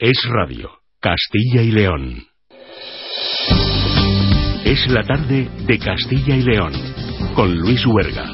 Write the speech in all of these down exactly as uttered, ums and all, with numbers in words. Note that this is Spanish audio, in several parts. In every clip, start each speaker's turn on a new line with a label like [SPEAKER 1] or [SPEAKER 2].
[SPEAKER 1] Es radio, Castilla y León. Es la tarde de Castilla y León, con Luis Huerga.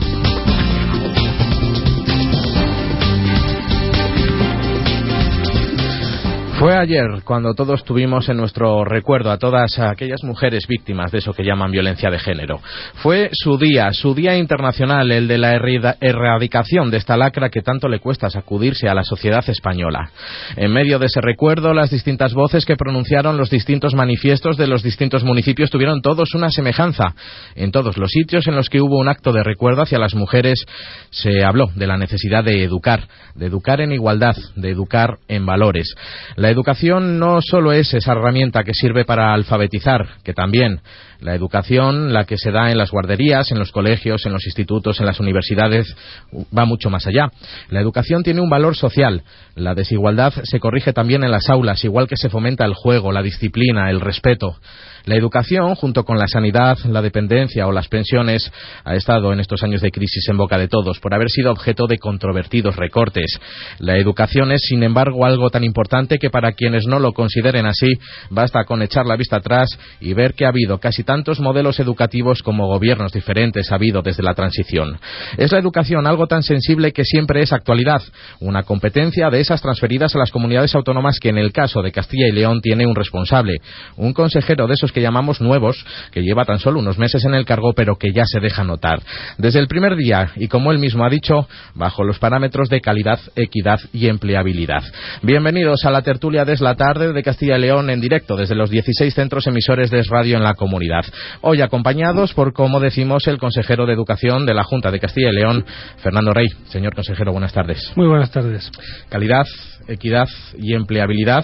[SPEAKER 2] Fue ayer cuando todos tuvimos en nuestro recuerdo a todas aquellas mujeres víctimas de eso que llaman violencia de género. Fue su día, su día internacional, el de la erradicación de esta lacra que tanto le cuesta sacudirse a la sociedad española. En medio de ese recuerdo, las distintas voces que pronunciaron los distintos manifiestos de los distintos municipios tuvieron todos una semejanza. En todos los sitios en los que hubo un acto de recuerdo hacia las mujeres se habló de la necesidad de educar, de educar en igualdad, de educar en valores. La educación no solo es esa herramienta que sirve para alfabetizar, que también. La educación, la que se da en las guarderías, en los colegios, en los institutos, en las universidades, va mucho más allá. La educación tiene un valor social. La desigualdad se corrige también en las aulas, igual que se fomenta el juego, la disciplina, el respeto. La educación, junto con la sanidad, la dependencia o las pensiones, ha estado en estos años de crisis en boca de todos por haber sido objeto de controvertidos recortes. La educación es, sin embargo, algo tan importante que para quienes no lo consideren así, basta con echar la vista atrás y ver que ha habido casi tantos modelos educativos como gobiernos diferentes ha habido desde la transición. Es la educación algo tan sensible que siempre es actualidad, una competencia de esas transferidas a las comunidades autónomas que en el caso de Castilla y León tiene un responsable, un consejero de esos que llamamos nuevos, que lleva tan solo unos meses en el cargo, pero que ya se deja notar. Desde el primer día, y como él mismo ha dicho, bajo los parámetros de calidad, equidad y empleabilidad. Bienvenidos a la tertulia de Es la Tarde de Castilla y León en directo desde los dieciséis centros emisores de Es Radio en la comunidad. Hoy acompañados por, como decimos, el consejero de Educación de la Junta de Castilla y León, Fernando Rey. Señor consejero, buenas tardes.
[SPEAKER 3] Muy buenas tardes.
[SPEAKER 2] Calidad, equidad y empleabilidad.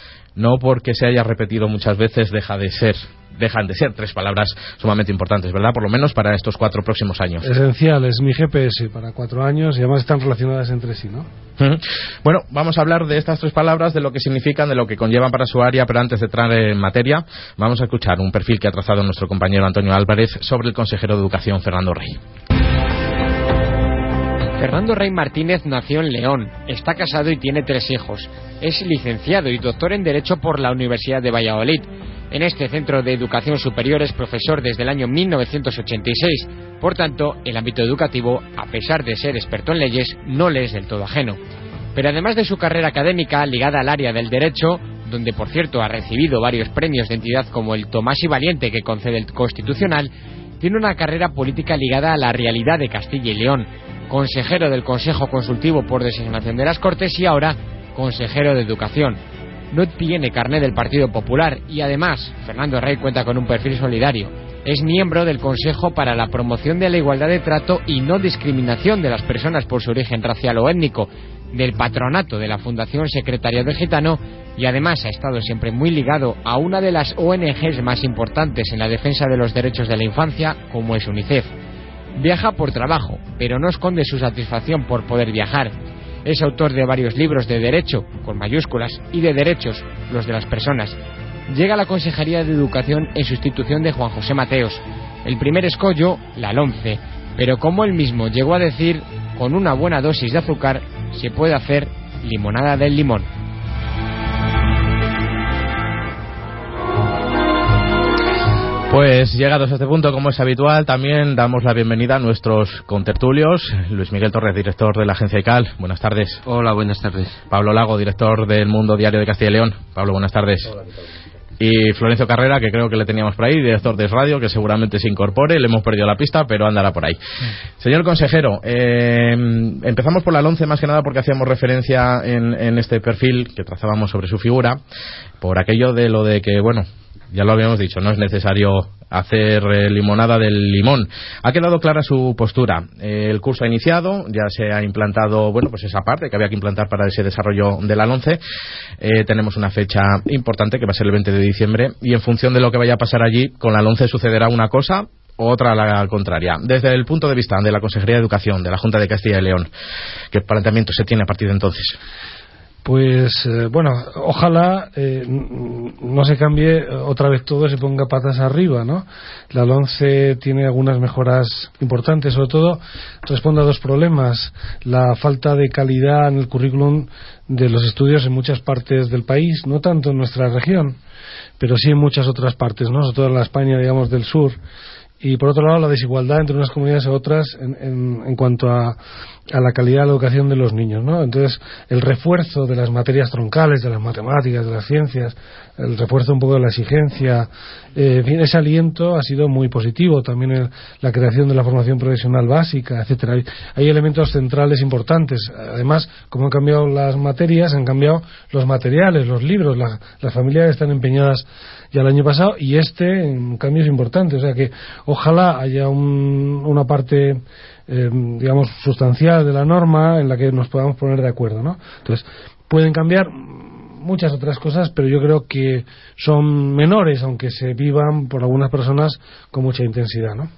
[SPEAKER 2] No porque se haya repetido muchas veces deja de ser, dejan de ser tres palabras sumamente importantes, ¿verdad? Por lo menos para estos cuatro próximos años.
[SPEAKER 3] Esencial, es mi G P S para cuatro años y además están relacionadas entre sí, ¿no?
[SPEAKER 2] Uh-huh. Bueno, vamos a hablar de estas tres palabras, de lo que significan, de lo que conllevan para su área, pero antes de entrar en materia, vamos a escuchar un perfil que ha trazado nuestro compañero Antonio Álvarez sobre el consejero de Educación, Fernando Rey.
[SPEAKER 4] Fernando Rey Martínez nació en León, está casado y tiene tres hijos. Es licenciado y doctor en Derecho por la Universidad de Valladolid. En este centro de educación superior es profesor desde el año mil novecientos ochenta y seis. Por tanto, el ámbito educativo, a pesar de ser experto en leyes, no le es del todo ajeno. Pero además de su carrera académica ligada al área del derecho, donde por cierto ha recibido varios premios de entidad como el Tomás y Valiente que concede el Constitucional, tiene una carrera política ligada a la realidad de Castilla y León. Consejero del Consejo Consultivo por designación de las Cortes y ahora consejero de Educación. No tiene carné del Partido Popular y además Fernando Rey cuenta con un perfil solidario. Es miembro del Consejo para la Promoción de la Igualdad de Trato y No Discriminación de las Personas por su origen racial o étnico, del patronato de la Fundación Secretariado Gitano y además ha estado siempre muy ligado a una de las O N Ges más importantes en la defensa de los derechos de la infancia, como es UNICEF. Viaja por trabajo, pero no esconde su satisfacción por poder viajar. Es autor de varios libros de derecho, con mayúsculas, y de derechos, los de las personas. Llega a la Consejería de Educación en sustitución de Juan José Mateos. El primer escollo, la LOMCE, pero como él mismo llegó a decir, con una buena dosis de azúcar se puede hacer limonada del limón.
[SPEAKER 2] Pues llegados a este punto, como es habitual, también damos la bienvenida a nuestros contertulios. Luis Miguel Torres, director de la agencia I C A L. Buenas tardes.
[SPEAKER 5] Hola, buenas tardes.
[SPEAKER 2] Pablo Lago, director del Mundo Diario de Castilla y León. Pablo, buenas tardes. Hola, ¿qué tal? Y Florencio Carrera, que creo que le teníamos por ahí, director de Es Radio, que seguramente se incorpore. Le hemos perdido la pista, pero andará por ahí. Mm. Señor consejero, eh, empezamos por la LOMCE más que nada porque hacíamos referencia en, en este perfil que trazábamos sobre su figura, por aquello de lo de que, bueno, ya lo habíamos dicho, no es necesario hacer eh, limonada del limón. Ha quedado clara su postura. Eh, el curso ha iniciado, ya se ha implantado, bueno, pues esa parte que había que implantar para ese desarrollo de la LOMCE. Eh, tenemos una fecha importante que va a ser el veinte de diciembre y en función de lo que vaya a pasar allí, con la LOMCE sucederá una cosa o otra a la contraria. Desde el punto de vista de la Consejería de Educación de la Junta de Castilla y León, ¿qué planteamiento se tiene a partir de entonces?
[SPEAKER 3] Pues eh, bueno, ojalá eh, no se cambie otra vez todo y se ponga patas arriba, ¿no? La LOMCE tiene algunas mejoras importantes, sobre todo responde a dos problemas: la falta de calidad en el currículum de los estudios en muchas partes del país, no tanto en nuestra región, pero sí en muchas otras partes, ¿no? Sobre todo en la España, digamos, del sur. Y por otro lado, la desigualdad entre unas comunidades y otras en, en, en cuanto a, a la calidad de la educación de los niños, ¿no? Entonces, el refuerzo de las materias troncales, de las matemáticas, de las ciencias, el refuerzo un poco de la exigencia, eh, en fin, ese aliento ha sido muy positivo. También el, la creación de la formación profesional básica, etcétera. Hay, hay elementos centrales importantes. Además, como han cambiado las materias, han cambiado los materiales, los libros. La, las familias están empeñadas ya el año pasado, y este en cambios importantes. O sea que ojalá haya un, una parte eh, digamos sustancial de la norma en la que nos podamos poner de acuerdo, ¿no? Entonces pueden cambiar muchas otras cosas, pero yo creo que son menores, aunque se vivan por algunas personas con mucha intensidad, ¿no?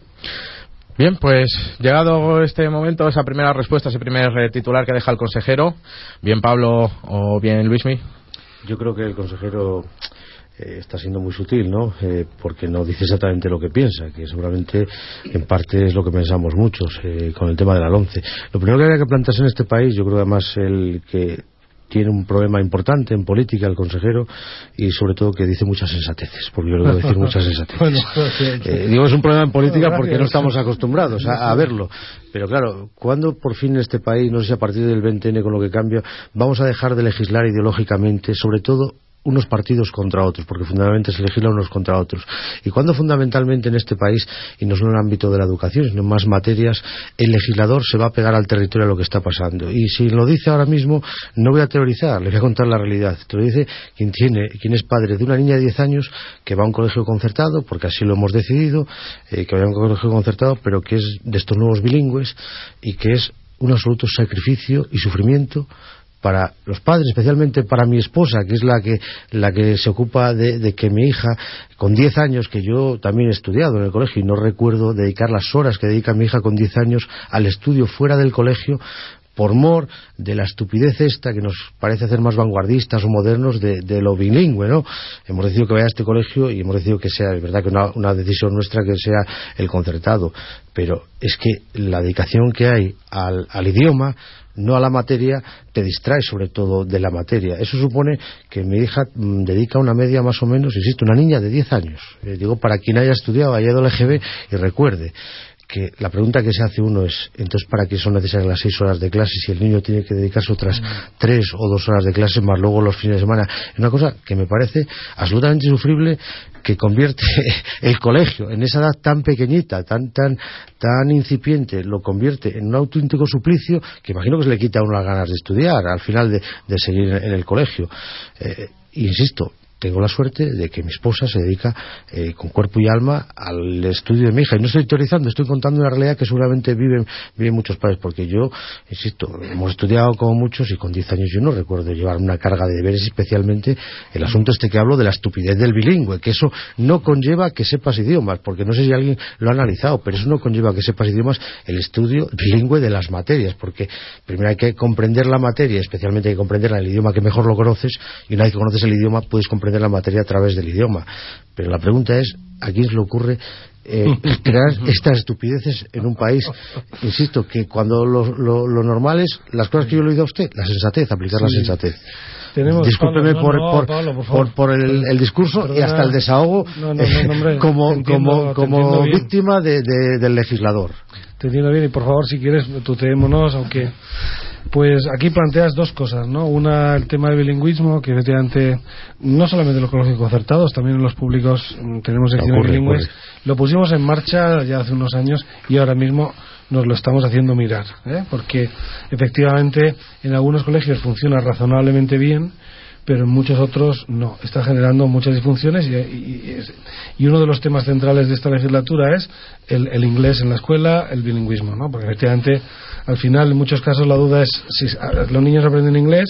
[SPEAKER 2] Bien, pues llegado este momento, esa primera respuesta, ese primer eh, titular que deja el consejero, bien Pablo o bien Luismi.
[SPEAKER 5] Yo creo que el consejero Eh, está siendo muy sutil, ¿no? Eh, porque no dice exactamente lo que piensa, que seguramente en parte es lo que pensamos muchos eh, con el tema de la LOMCE. Lo primero que habría que plantearse en este país, yo creo además el que tiene un problema importante en política el consejero, y sobre todo que dice muchas sensateces, porque yo le voy a decir muchas sensateces. Bueno, eh, digo, es un problema en política porque no estamos acostumbrados a, a verlo, pero claro, ¿cuándo por fin en este país, no sé si a partir del veinte ene con lo que cambia, vamos a dejar de legislar ideológicamente, sobre todo unos partidos contra otros, porque fundamentalmente se legisla unos contra otros? Y cuando fundamentalmente en este país, y no solo en el ámbito de la educación, sino en más materias, el legislador se va a pegar al territorio a lo que está pasando? Y si lo dice ahora mismo, no voy a teorizar, le voy a contar la realidad. Te lo dice quien tiene, quien es padre de una niña de diez años que va a un colegio concertado, porque así lo hemos decidido, eh, que vaya a un colegio concertado, pero que es de estos nuevos bilingües, y que es un absoluto sacrificio y sufrimiento para los padres, especialmente para mi esposa, que es la que la que se ocupa de, de que mi hija, con diez años, que yo también he estudiado en el colegio, y no recuerdo dedicar las horas que dedica mi hija con diez años al estudio fuera del colegio, por mor de la estupidez esta que nos parece hacer más vanguardistas o modernos de, de lo bilingüe, ¿no? Hemos decidido que vaya a este colegio y hemos decidido que sea, es verdad que una, una decisión nuestra, que sea el concertado, pero es que la dedicación que hay al, al idioma, no a la materia, te distrae sobre todo de la materia. Eso supone que mi hija mmm, dedica una media más o menos, insisto, una niña de diez años, eh, digo, para quien haya estudiado, haya ido al E G B y recuerde que la pregunta que se hace uno es, entonces, ¿para qué son necesarias las seis horas de clase si el niño tiene que dedicarse otras tres o dos horas de clase más luego los fines de semana? Es una cosa que me parece absolutamente insufrible, que convierte el colegio en esa edad tan pequeñita, tan tan tan incipiente, lo convierte en un auténtico suplicio, que imagino que se le quita a uno las ganas de estudiar al final de, de seguir en el colegio. Eh, insisto, tengo la suerte de que mi esposa se dedica eh, con cuerpo y alma al estudio de mi hija, y no estoy teorizando, estoy contando una realidad que seguramente viven, viven muchos padres, porque yo, insisto, hemos estudiado como muchos, y con diez años yo no recuerdo llevar una carga de deberes, especialmente el asunto este que hablo de la estupidez del bilingüe, que eso no conlleva que sepas idiomas, porque no sé si alguien lo ha analizado, pero eso no conlleva que sepas idiomas, el estudio bilingüe de las materias, porque primero hay que comprender la materia, especialmente hay que comprenderla en el idioma que mejor lo conoces, y una vez que conoces el idioma puedes comprender la materia a través del idioma. Pero la pregunta es, ¿a quién se le ocurre eh, crear estas estupideces en un país? Insisto, que cuando lo, lo, lo normal es las cosas que yo le he oído a usted, la sensatez, aplicar sí. la sensatez. Tenemos, Discúlpeme Pablo, por, no, no, por, Pablo, por, por, por el, el discurso, perdona, y hasta el desahogo no, no, no, no, hombre, como, entiendo, como, como víctima de, de, del legislador.
[SPEAKER 3] Te entiendo bien, y por favor, si quieres, tuteémonos, aunque... Pues aquí planteas dos cosas, ¿no? Una, el tema del bilingüismo, que efectivamente no solamente en los colegios concertados, también en los públicos tenemos secciones bilingües. Ocurre. Lo pusimos en marcha ya hace unos años y ahora mismo nos lo estamos haciendo mirar, ¿eh? Porque efectivamente en algunos colegios funciona razonablemente bien, pero en muchos otros no, está generando muchas disfunciones, y, y, y uno de los temas centrales de esta legislatura es el, el inglés en la escuela, el bilingüismo, ¿no? Porque efectivamente al final en muchos casos la duda es si los niños aprenden inglés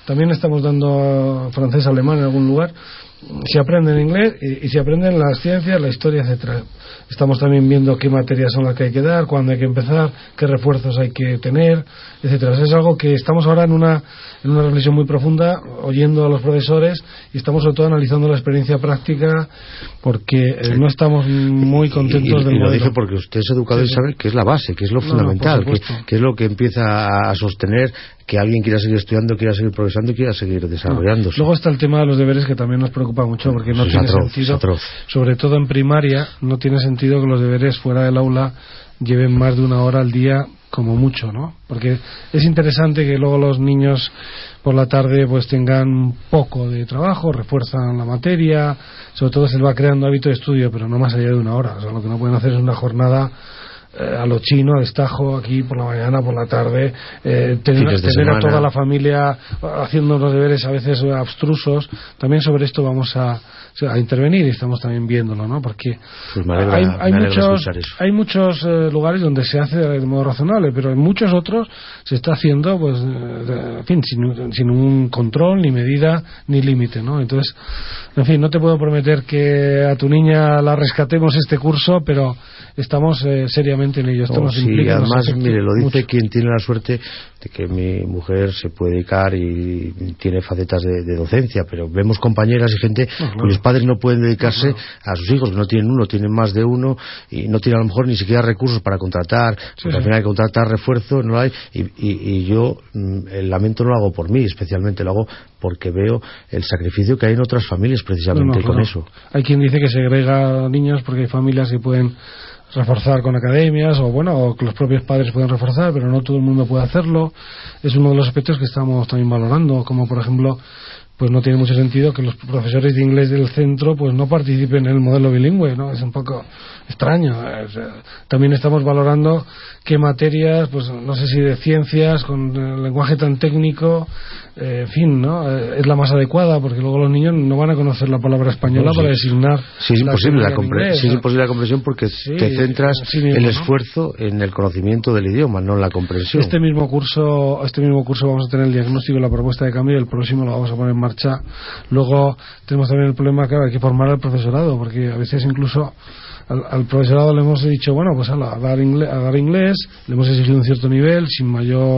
[SPEAKER 3] también estamos dando francés, alemán en algún lugar. Si aprenden inglés y, y si aprenden las ciencias, la historia, etcétera. Estamos también viendo qué materias son las que hay que dar, cuándo hay que empezar, qué refuerzos hay que tener, etcétera. Es algo que estamos ahora en una en una reflexión muy profunda, oyendo a los profesores, y estamos sobre todo analizando la experiencia práctica, porque eh, no estamos muy contentos
[SPEAKER 5] y, y,
[SPEAKER 3] del
[SPEAKER 5] y lo
[SPEAKER 3] modelo.
[SPEAKER 5] dije porque usted es educador sí, y sabe que es la base, que es lo
[SPEAKER 3] no,
[SPEAKER 5] fundamental,
[SPEAKER 3] no,
[SPEAKER 5] que, que es lo que empieza a sostener que alguien quiera seguir estudiando, quiera seguir progresando y quiera seguir desarrollándose.
[SPEAKER 3] No. Luego está el tema de los deberes, que también nos preocupa mucho, porque no
[SPEAKER 5] sí,
[SPEAKER 3] tiene
[SPEAKER 5] atroz,
[SPEAKER 3] sentido,
[SPEAKER 5] atroz.
[SPEAKER 3] sobre todo en primaria, no tiene sentido que los deberes fuera del aula lleven más de una hora al día como mucho, ¿no? Porque es interesante que luego los niños por la tarde pues tengan un poco de trabajo, refuerzan la materia, sobre todo se les va creando hábito de estudio, pero no más allá de una hora. O sea, lo que no pueden hacer es una jornada eh, a lo chino, a destajo, aquí por la mañana, por la tarde, eh, tener, tener a toda la familia haciendo los deberes a veces abstrusos. También sobre esto vamos a, a intervenir y estamos también viéndolo, ¿no? Porque
[SPEAKER 5] pues me alegra,
[SPEAKER 3] hay, hay,
[SPEAKER 5] me
[SPEAKER 3] muchos, hay muchos eh, lugares donde se hace de modo razonable, pero en muchos otros se está haciendo, pues, de, en fin, sin, sin un control, ni medida, ni límite, ¿no? Entonces, en fin, no te puedo prometer que a tu niña la rescatemos este curso, pero estamos eh, seriamente en ello. Esto
[SPEAKER 5] oh,
[SPEAKER 3] nos
[SPEAKER 5] sí,
[SPEAKER 3] implica,
[SPEAKER 5] además,
[SPEAKER 3] nos
[SPEAKER 5] mire, lo dice
[SPEAKER 3] mucho.
[SPEAKER 5] Quien tiene la suerte de que mi mujer se puede dedicar y tiene facetas de, de docencia, pero vemos compañeras y gente no, claro. cuyos padres no pueden dedicarse no, claro. a sus hijos, que no tienen uno, tienen más de uno y no tienen a lo mejor ni siquiera recursos para contratar, sí, porque sí. al final hay que contratar refuerzo, no hay, y, y, y yo el lamento no lo hago por mí, especialmente lo hago porque veo el sacrificio que hay en otras familias precisamente no, no, con claro. eso.
[SPEAKER 3] Hay quien dice que segrega niños porque hay familias que pueden reforzar con academias o bueno o que los propios padres pueden reforzar, pero no todo el mundo puede hacerlo. Es uno de los aspectos que estamos también valorando, como por ejemplo, pues no tiene mucho sentido que los profesores de inglés del centro pues no participen en el modelo bilingüe, ¿no? Es un poco extraño. También estamos valorando qué materias, pues no sé si de ciencias con el lenguaje tan técnico, eh, en fin, ¿no? Eh, es la más adecuada, porque luego los niños no van a conocer la palabra española no, sí. para designar.
[SPEAKER 5] Sí, es imposible la, compre
[SPEAKER 3] inglés,
[SPEAKER 5] sí, es imposible la comprensión porque sí, te centras sí mismo, el esfuerzo ¿no? en el conocimiento del idioma, no en la comprensión.
[SPEAKER 3] Este mismo curso, este mismo curso vamos a tener el diagnóstico y la propuesta de cambio, y el próximo lo vamos a poner en marcha. Luego tenemos también el problema que hay que formar al profesorado, porque a veces incluso Al, al profesorado le hemos dicho, bueno, pues a, la, a, dar inglés, a dar inglés, le hemos exigido un cierto nivel, sin mayor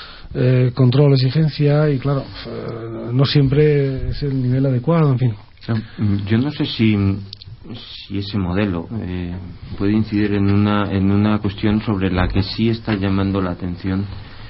[SPEAKER 3] eh, control o exigencia, y claro, eh, no siempre es el nivel adecuado, en fin.
[SPEAKER 6] Yo no sé si, si ese modelo eh, puede incidir en una, en una cuestión sobre la que sí está llamando la atención,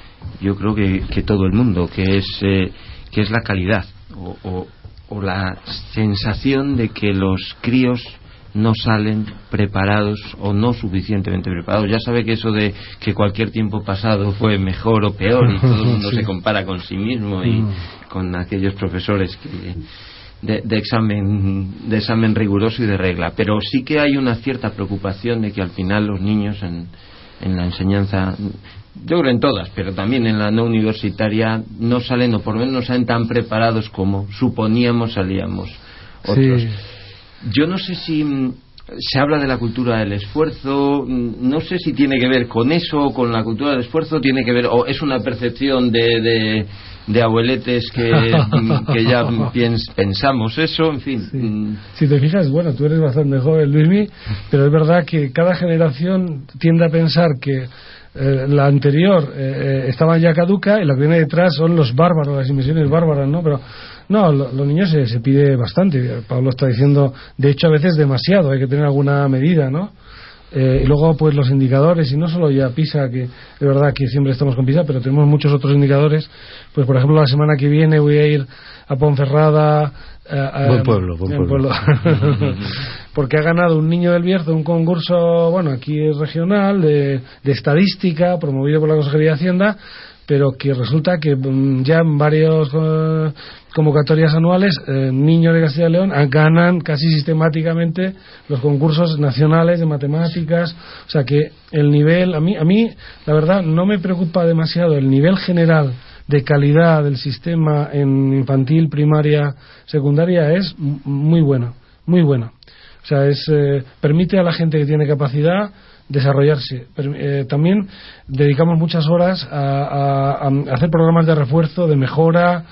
[SPEAKER 6] yo creo que, que todo el mundo, que es, eh, que es la calidad, o, o, o la sensación de que los críos no salen preparados o no suficientemente preparados. Ya sabe que eso de que cualquier tiempo pasado fue mejor o peor y todo el mundo sí. se compara con sí mismo y mm. con aquellos profesores que de, de examen de examen riguroso y de regla, pero sí que hay una cierta preocupación de que al final los niños en, en la enseñanza, yo creo en todas, pero también en la no universitaria, no salen, o por lo menos no salen tan preparados como suponíamos salíamos otros. Sí. Yo no sé si se habla de la cultura del esfuerzo, no sé si tiene que ver con eso o con la cultura del esfuerzo, tiene que ver, o es una percepción de, de, de abueletes que, que ya piens, pensamos eso, en fin.
[SPEAKER 3] Sí. Si te fijas, bueno, tú eres bastante joven, Luismi, pero es verdad que cada generación tiende a pensar que Eh, la anterior eh, estaba ya caduca y la que viene detrás son los bárbaros, las invasiones bárbaras, ¿no? Pero no, lo, los niños se, se pide bastante. Pablo está diciendo, de hecho a veces demasiado, hay que tener alguna medida, ¿no? Eh, y luego pues los indicadores, y no solo ya PISA, que es verdad que siempre estamos con PISA, pero tenemos muchos otros indicadores. Pues por ejemplo la semana que viene voy a ir a Ponferrada, a, a,
[SPEAKER 5] buen pueblo, buen pueblo,
[SPEAKER 3] pueblo. Porque ha ganado un niño del Bierzo un concurso, bueno, aquí es regional, de, de estadística, promovido por la Consejería de Hacienda, pero que resulta que ya en varias uh, convocatorias anuales eh, niños de Castilla y León ganan casi sistemáticamente los concursos nacionales de matemáticas. O sea que el nivel, a mí, a mí la verdad no me preocupa demasiado el nivel general de calidad del sistema en infantil, primaria, secundaria, es muy bueno, muy bueno. O sea, es eh, permite a la gente que tiene capacidad desarrollarse. Eh, también dedicamos muchas horas a, a, a hacer programas de refuerzo, de mejora,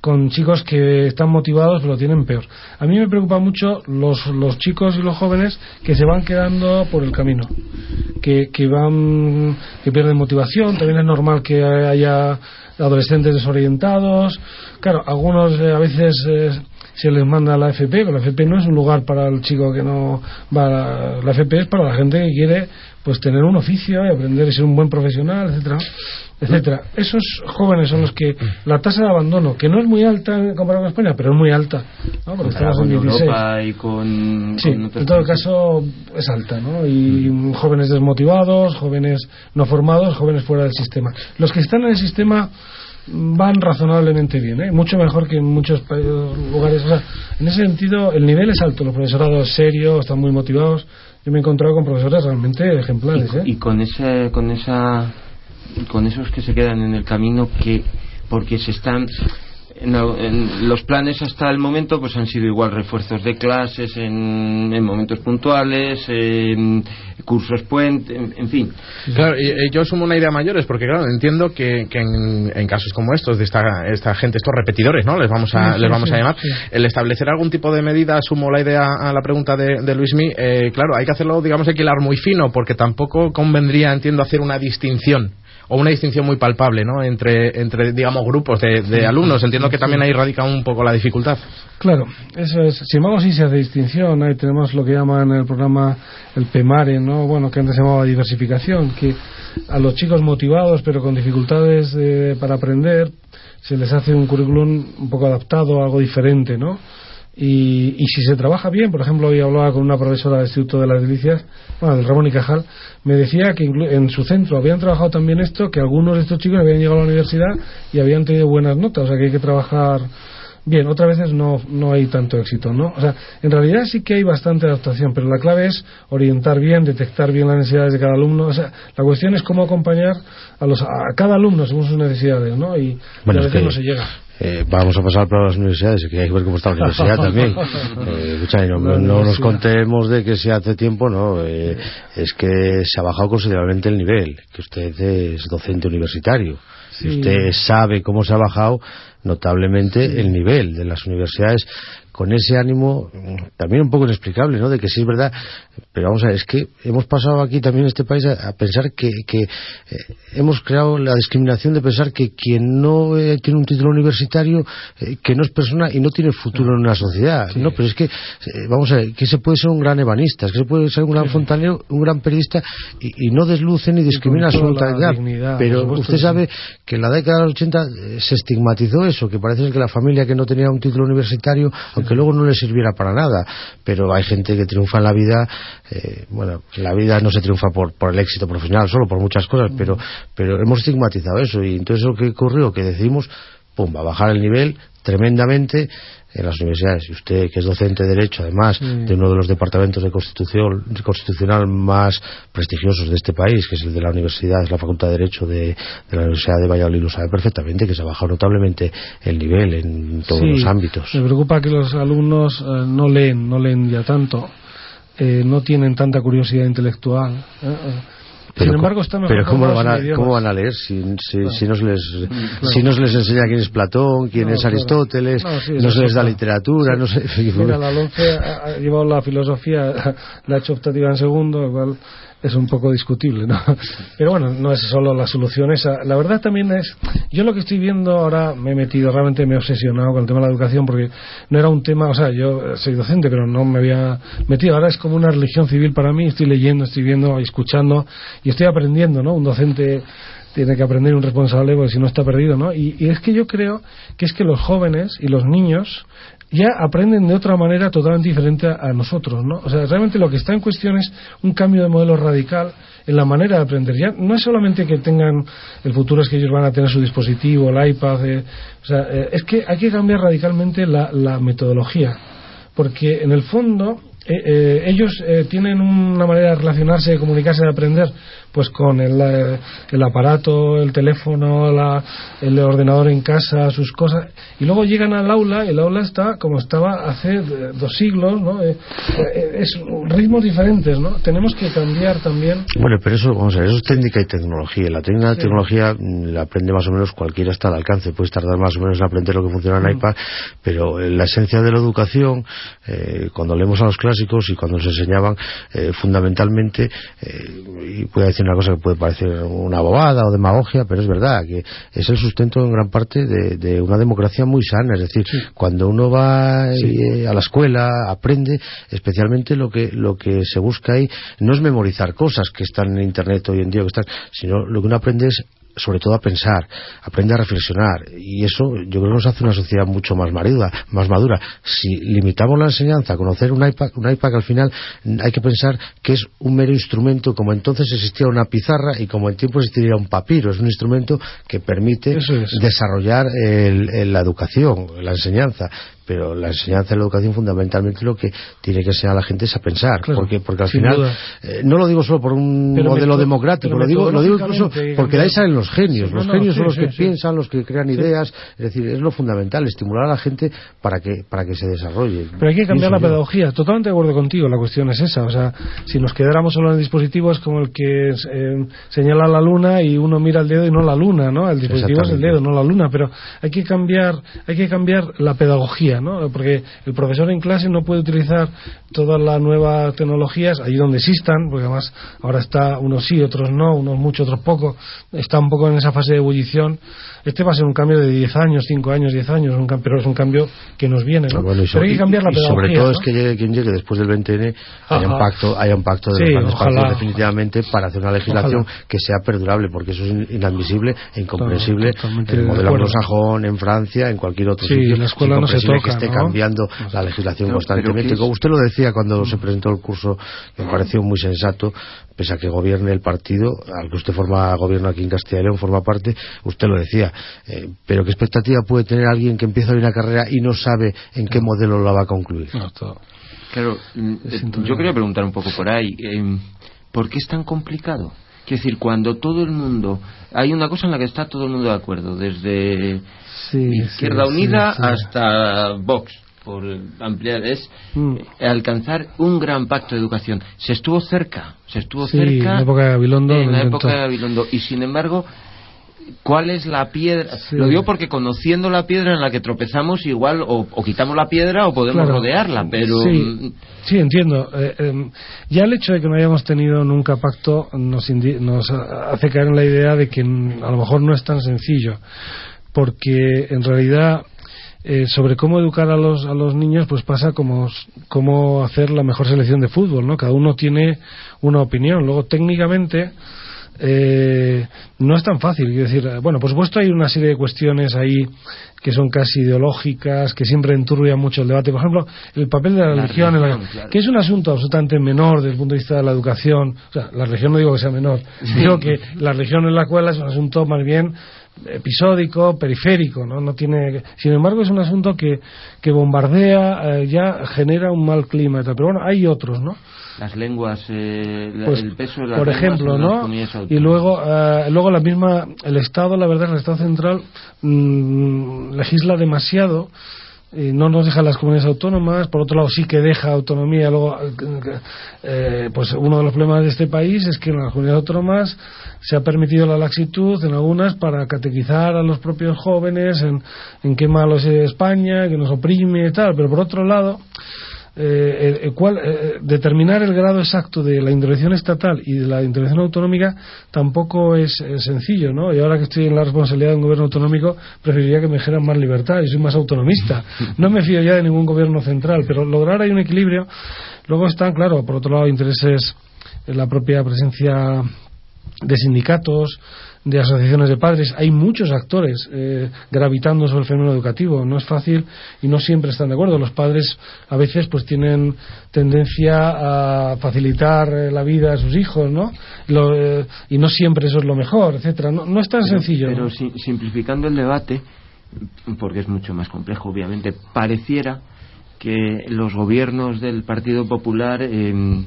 [SPEAKER 3] con chicos que están motivados pero lo tienen peor. A mí me preocupa mucho los, los chicos y los jóvenes que se van quedando por el camino, que, que van, que pierden motivación. También es normal que haya adolescentes desorientados. Claro, algunos eh, a veces eh, se les manda a la F P, pero la F P no es un lugar para el chico que no va a la, la F P es para la gente que quiere pues tener un oficio y aprender a ser un buen profesional, etcétera, etcétera. Esos jóvenes son los que la tasa de abandono, que no es muy alta comparado con España, pero es muy alta, ¿no? Porque estamos en dieciséis.
[SPEAKER 6] Europa y con,
[SPEAKER 3] sí,
[SPEAKER 6] con
[SPEAKER 3] en todo caso es alta, ¿no? Y mm. jóvenes desmotivados, jóvenes no formados, jóvenes fuera del sistema. Los que están en el sistema van razonablemente bien, ¿eh? Mucho mejor que en muchos lugares. O sea, en ese sentido el nivel es alto, los profesorados serios, están muy motivados. Yo me he encontrado con profesores realmente ejemplares,
[SPEAKER 6] y,
[SPEAKER 3] ¿eh?
[SPEAKER 6] y con ese, con esa con esos que se quedan en el camino, que porque se están en, en los planes hasta el momento pues han sido igual refuerzos de clases en, en momentos puntuales, en cursos puente, en, en fin.
[SPEAKER 2] Claro, y, y yo sumo una idea mayores, porque claro, entiendo que, que en, en casos como estos de esta, esta gente, estos repetidores, ¿no? Les vamos a, sí, les vamos sí, a llamar. Sí. El establecer algún tipo de medida, sumo la idea a la pregunta de, de Luismi, eh, claro, hay que hacerlo, digamos, hay que hilar muy fino, porque tampoco convendría, entiendo, hacer una distinción o una distinción muy palpable, ¿no? Entre, entre digamos, grupos de, de alumnos. Entiendo que también ahí radica un poco la dificultad.
[SPEAKER 3] Claro, eso es. Sin embargo, sí se hace distinción. Ahí tenemos lo que llaman en el programa el PEMARE, ¿no? Bueno, que antes se llamaba diversificación, que a los chicos motivados pero con dificultades eh, para aprender se les hace un currículum un poco adaptado, algo diferente, ¿no? Y, y si se trabaja bien, por ejemplo, hoy hablaba con una profesora del Instituto de las Delicias, bueno, del Ramón y Cajal, me decía que en su centro habían trabajado también esto, que algunos de estos chicos habían llegado a la universidad y habían tenido buenas notas, o sea que hay que trabajar bien. Otras veces no, no hay tanto éxito, ¿no? O sea, en realidad sí que hay bastante adaptación, pero la clave es orientar bien, detectar bien las necesidades de cada alumno. O sea, la cuestión es cómo acompañar a los a cada alumno según sus necesidades, ¿no? Y,
[SPEAKER 5] bueno,
[SPEAKER 3] y a veces
[SPEAKER 5] que...
[SPEAKER 3] no se llega.
[SPEAKER 5] Eh, vamos a pasar para las universidades, que hay que ver cómo está la universidad también. Eh, escucha, no, no, no nos contemos de que si hace tiempo, no, eh, es que se ha bajado considerablemente el nivel, que usted es docente universitario, sí. Y usted sabe cómo se ha bajado notablemente sí. el nivel de las universidades, con ese ánimo también un poco inexplicable, ¿no? De que sí es verdad, pero vamos a ver, es que hemos pasado aquí también en este país a, a pensar que, que eh, hemos creado la discriminación de pensar que quien no eh, tiene un título universitario, eh, que no es persona y no tiene futuro en una sociedad, sí. No, pero es que, eh, vamos a ver, que se puede ser un gran ebanista, que se puede ser un gran sí. fontanero, un gran periodista y, y no desluce ni discrimina absolutamente, pero usted sabe que en la década de los ochenta eh, se estigmatizó eso, que parece que la familia que no tenía un título universitario, que luego no le sirviera para nada, pero hay gente que triunfa en la vida. Eh, bueno, la vida no se triunfa por, por el éxito profesional solo, por muchas cosas, pero, pero hemos estigmatizado eso, y entonces lo que ocurrió, que decidimos, pum, a bajar el nivel tremendamente en las universidades. Y usted, que es docente de Derecho, además sí. de uno de los departamentos de constitución constitucional más prestigiosos de este país, que es el de la Universidad, es la Facultad de Derecho de, de la Universidad de Valladolid, lo sabe perfectamente, que se ha bajado notablemente el nivel en todos sí, los ámbitos.
[SPEAKER 3] Me preocupa que los alumnos eh, no leen, no leen ya tanto, eh, no tienen tanta curiosidad intelectual. Eh, eh.
[SPEAKER 5] Pero,
[SPEAKER 3] Sin embargo, está mejor.
[SPEAKER 5] pero ¿cómo, van a, ¿cómo van a leer si, si, claro. si, no se les, claro. si no se les enseña quién es Platón, quién no, es Aristóteles, claro. no, sí, no se les da literatura? Sí. No sé.
[SPEAKER 3] Mira, la LOMCE ha, ha llevado la filosofía, la ha hecho optativa en segundo, igual es un poco discutible, ¿no? Pero bueno, no es solo la solución esa. La verdad también es, yo lo que estoy viendo ahora, me he metido, realmente me he obsesionado con el tema de la educación, porque no era un tema, o sea, yo soy docente, pero no me había metido. Ahora es como una religión civil para mí, estoy leyendo, estoy viendo, escuchando, y estoy aprendiendo, ¿no? Un docente tiene que aprender, un responsable, porque si no está perdido, ¿no? Y, y es que yo creo que es que los jóvenes y los niños ya aprenden de otra manera totalmente diferente a, a nosotros, ¿no? O sea, realmente lo que está en cuestión es un cambio de modelo radical en la manera de aprender. Ya no es solamente que tengan, el futuro es que ellos van a tener su dispositivo, el iPad, eh, o sea, eh, es que hay que cambiar radicalmente la, la metodología, porque en el fondo eh, eh, ellos eh, tienen una manera de relacionarse, de comunicarse, de aprender, pues con el, eh, el aparato, el teléfono, la, el ordenador en casa, sus cosas, y luego llegan al aula y el aula está como estaba hace dos siglos, ¿no? Eh, eh, es ritmos diferentes, ¿no? Tenemos que cambiar también.
[SPEAKER 5] Bueno, pero eso, vamos a ver, eso es técnica y tecnología. La técnica y sí. tecnología la aprende más o menos cualquiera, está al alcance. Puedes tardar más o menos en aprender lo que funciona en mm. iPad, pero la esencia de la educación, eh, cuando leemos a los clásicos y cuando nos enseñaban, eh, fundamentalmente, eh, y voy a decir una cosa que puede parecer una bobada o demagogia, pero es verdad, que es el sustento en gran parte de, de una democracia muy sana. Es decir, sí. cuando uno va sí. eh, a la escuela, aprende, especialmente lo que lo que se busca ahí no es memorizar cosas que están en internet hoy en día, que están, sino lo que uno aprende es sobre todo a pensar, aprende a reflexionar, y eso yo creo que nos hace una sociedad mucho más madura, más madura. Si limitamos la enseñanza a conocer un iPad, un iPad que al final hay que pensar que es un mero instrumento, como entonces existía una pizarra y como en tiempo existiría un papiro, es un instrumento que permite es. desarrollar el, el, la educación, la enseñanza. Pero la enseñanza y la educación fundamentalmente lo que tiene que enseñar a la gente es a pensar, claro, porque porque al final eh, no lo digo solo por un pero modelo me, democrático, lo digo lo digo incluso porque de ahí salen los genios, sí, los no, genios no, son sí, los que sí, piensan, sí. los que crean sí. ideas, es decir, es lo fundamental, estimular a la gente para que para que se desarrolle.
[SPEAKER 3] Pero hay que cambiar la pedagogía, totalmente de acuerdo contigo, la cuestión es esa, o sea, si nos quedáramos solo en el dispositivo es como el que eh, señala la luna y uno mira el dedo y no la luna, ¿no? El dispositivo es el dedo, no la luna, pero hay que cambiar, hay que cambiar la pedagogía, ¿no? Porque el profesor en clase no puede utilizar todas las nuevas tecnologías allí donde existan, porque además ahora está unos sí, otros no, unos mucho, otros poco, está un poco en esa fase de ebullición. Este va a ser un cambio de diez años, cinco años, diez años, un pero es un cambio que nos viene, ¿no?
[SPEAKER 5] Bueno,
[SPEAKER 3] pero hay que cambiar la pedagogía,
[SPEAKER 5] y sobre todo
[SPEAKER 3] ¿no?
[SPEAKER 5] es que llegue quien llegue después del veinte ene haya un pacto, haya un pacto de
[SPEAKER 3] sí,
[SPEAKER 5] los grandes
[SPEAKER 3] ojalá,
[SPEAKER 5] partidos definitivamente ojalá. para hacer una legislación ojalá. que sea perdurable, porque eso es inadmisible e incomprensible en el modelo anglosajón, en Francia, en cualquier otro
[SPEAKER 3] sí,
[SPEAKER 5] sitio.
[SPEAKER 3] En la escuela no se toca,
[SPEAKER 5] que esté
[SPEAKER 3] ¿no?
[SPEAKER 5] cambiando la legislación no, constantemente. Como usted lo decía cuando se presentó el curso, me pareció muy sensato, pese a que gobierne el partido al que usted forma gobierno aquí en Castilla y León, forma parte, usted lo decía, eh, pero ¿qué expectativa puede tener alguien que empieza hoy una carrera y no sabe en qué modelo la va a concluir?
[SPEAKER 6] No, todo. Claro, yo quería preguntar un poco por ahí, eh, ¿por qué es tan complicado? Quiero decir, cuando todo el mundo, hay una cosa en la que está todo el mundo de acuerdo, desde sí, Izquierda sí, Unida sí, sí. hasta Vox, por ampliar, es mm. alcanzar un gran pacto de educación. Se estuvo cerca, se estuvo
[SPEAKER 3] sí,
[SPEAKER 6] cerca
[SPEAKER 3] en la época de Gabilondo,
[SPEAKER 6] en la época de Gabilondo, y sin embargo, ¿cuál es la piedra? Sí. Lo digo porque conociendo la piedra en la que tropezamos, igual o, o quitamos la piedra o podemos claro. rodearla, pero
[SPEAKER 3] sí, sí entiendo. Eh, eh, ya el hecho de que no hayamos tenido nunca pacto nos, indi- nos hace caer en la idea de que a lo mejor no es tan sencillo, porque en realidad Eh, sobre cómo educar a los a los niños, pues pasa como cómo hacer la mejor selección de fútbol, ¿no? Cada uno tiene una opinión. Luego técnicamente eh, no es tan fácil. Quiero decir, bueno, por supuesto hay una serie de cuestiones ahí que son casi ideológicas, que siempre enturbian mucho el debate. Por ejemplo, el papel de la, la religión, religión la, claro. que es un asunto absolutamente menor desde el punto de vista de la educación. O sea, la religión no digo que sea menor, digo que la religión en la escuela es un asunto más bien episódico, periférico, ¿no? No tiene, sin embargo es un asunto que, que bombardea, eh, ya genera un mal clima, pero bueno, hay otros, ¿no?
[SPEAKER 6] Las lenguas, eh,
[SPEAKER 3] pues,
[SPEAKER 6] el peso de las
[SPEAKER 3] por ejemplo, ¿no? Y luego, eh, luego la misma, el Estado, la verdad, el Estado central mmm, legisla demasiado. Y no nos deja las comunidades autónomas, por otro lado sí que deja autonomía. Luego, eh, pues uno de los problemas de este país es que en las comunidades autónomas se ha permitido la laxitud en algunas para catequizar a los propios jóvenes en, en qué malo es España, que nos oprime y tal, pero por otro lado Eh, el cual, eh, determinar el grado exacto de la intervención estatal y de la intervención autonómica tampoco es, es sencillo, ¿no? Y ahora que estoy en la responsabilidad de un gobierno autonómico preferiría que me dijeran más libertad, yo soy más autonomista, no me fío ya de ningún gobierno central, pero lograr ahí un equilibrio. Luego están, claro, por otro lado intereses en la propia presencia de sindicatos, de asociaciones de padres. Hay muchos actores eh, gravitando sobre el fenómeno educativo. No es fácil y no siempre están de acuerdo. Los padres a veces pues tienen tendencia a facilitar eh, la vida a sus hijos, ¿no? Lo, eh, y no siempre eso es lo mejor, etcétera. No, no es tan
[SPEAKER 6] pero,
[SPEAKER 3] sencillo.
[SPEAKER 6] Pero
[SPEAKER 3] ¿no?
[SPEAKER 6] si, simplificando el debate, porque es mucho más complejo, obviamente, pareciera que los gobiernos del Partido Popular eh,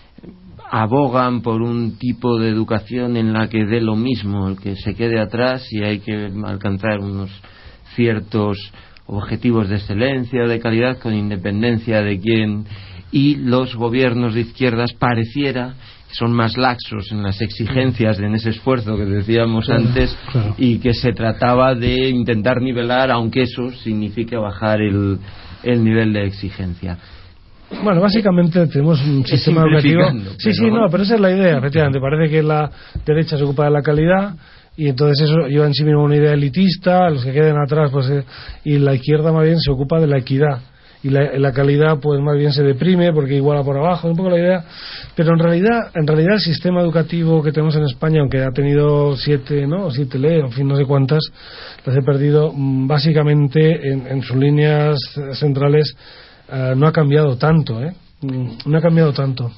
[SPEAKER 6] abogan por un tipo de educación en la que dé lo mismo el que se quede atrás y hay que alcanzar unos ciertos objetivos de excelencia o de calidad con independencia de quién, y los gobiernos de izquierdas pareciera que son más laxos en las exigencias, en ese esfuerzo que decíamos claro, antes claro. y que se trataba de intentar nivelar, aunque eso signifique bajar el, el nivel de exigencia.
[SPEAKER 3] Bueno, básicamente tenemos un
[SPEAKER 6] es
[SPEAKER 3] sistema educativo. Sí,
[SPEAKER 6] pero...
[SPEAKER 3] sí, no, pero esa es la idea, efectivamente. Parece que la derecha se ocupa de la calidad y entonces eso lleva en sí mismo una idea elitista, los que queden atrás, pues, eh, y la izquierda más bien se ocupa de la equidad. Y la, la calidad, pues más bien se deprime porque iguala por abajo, un poco la idea. Pero en realidad, en realidad el sistema educativo que tenemos en España, aunque ha tenido siete, ¿no? Siete leyes, en fin, no sé cuántas, las he perdido, básicamente en, en sus líneas centrales. Uh, no ha cambiado tanto, ¿eh? No ha cambiado tanto.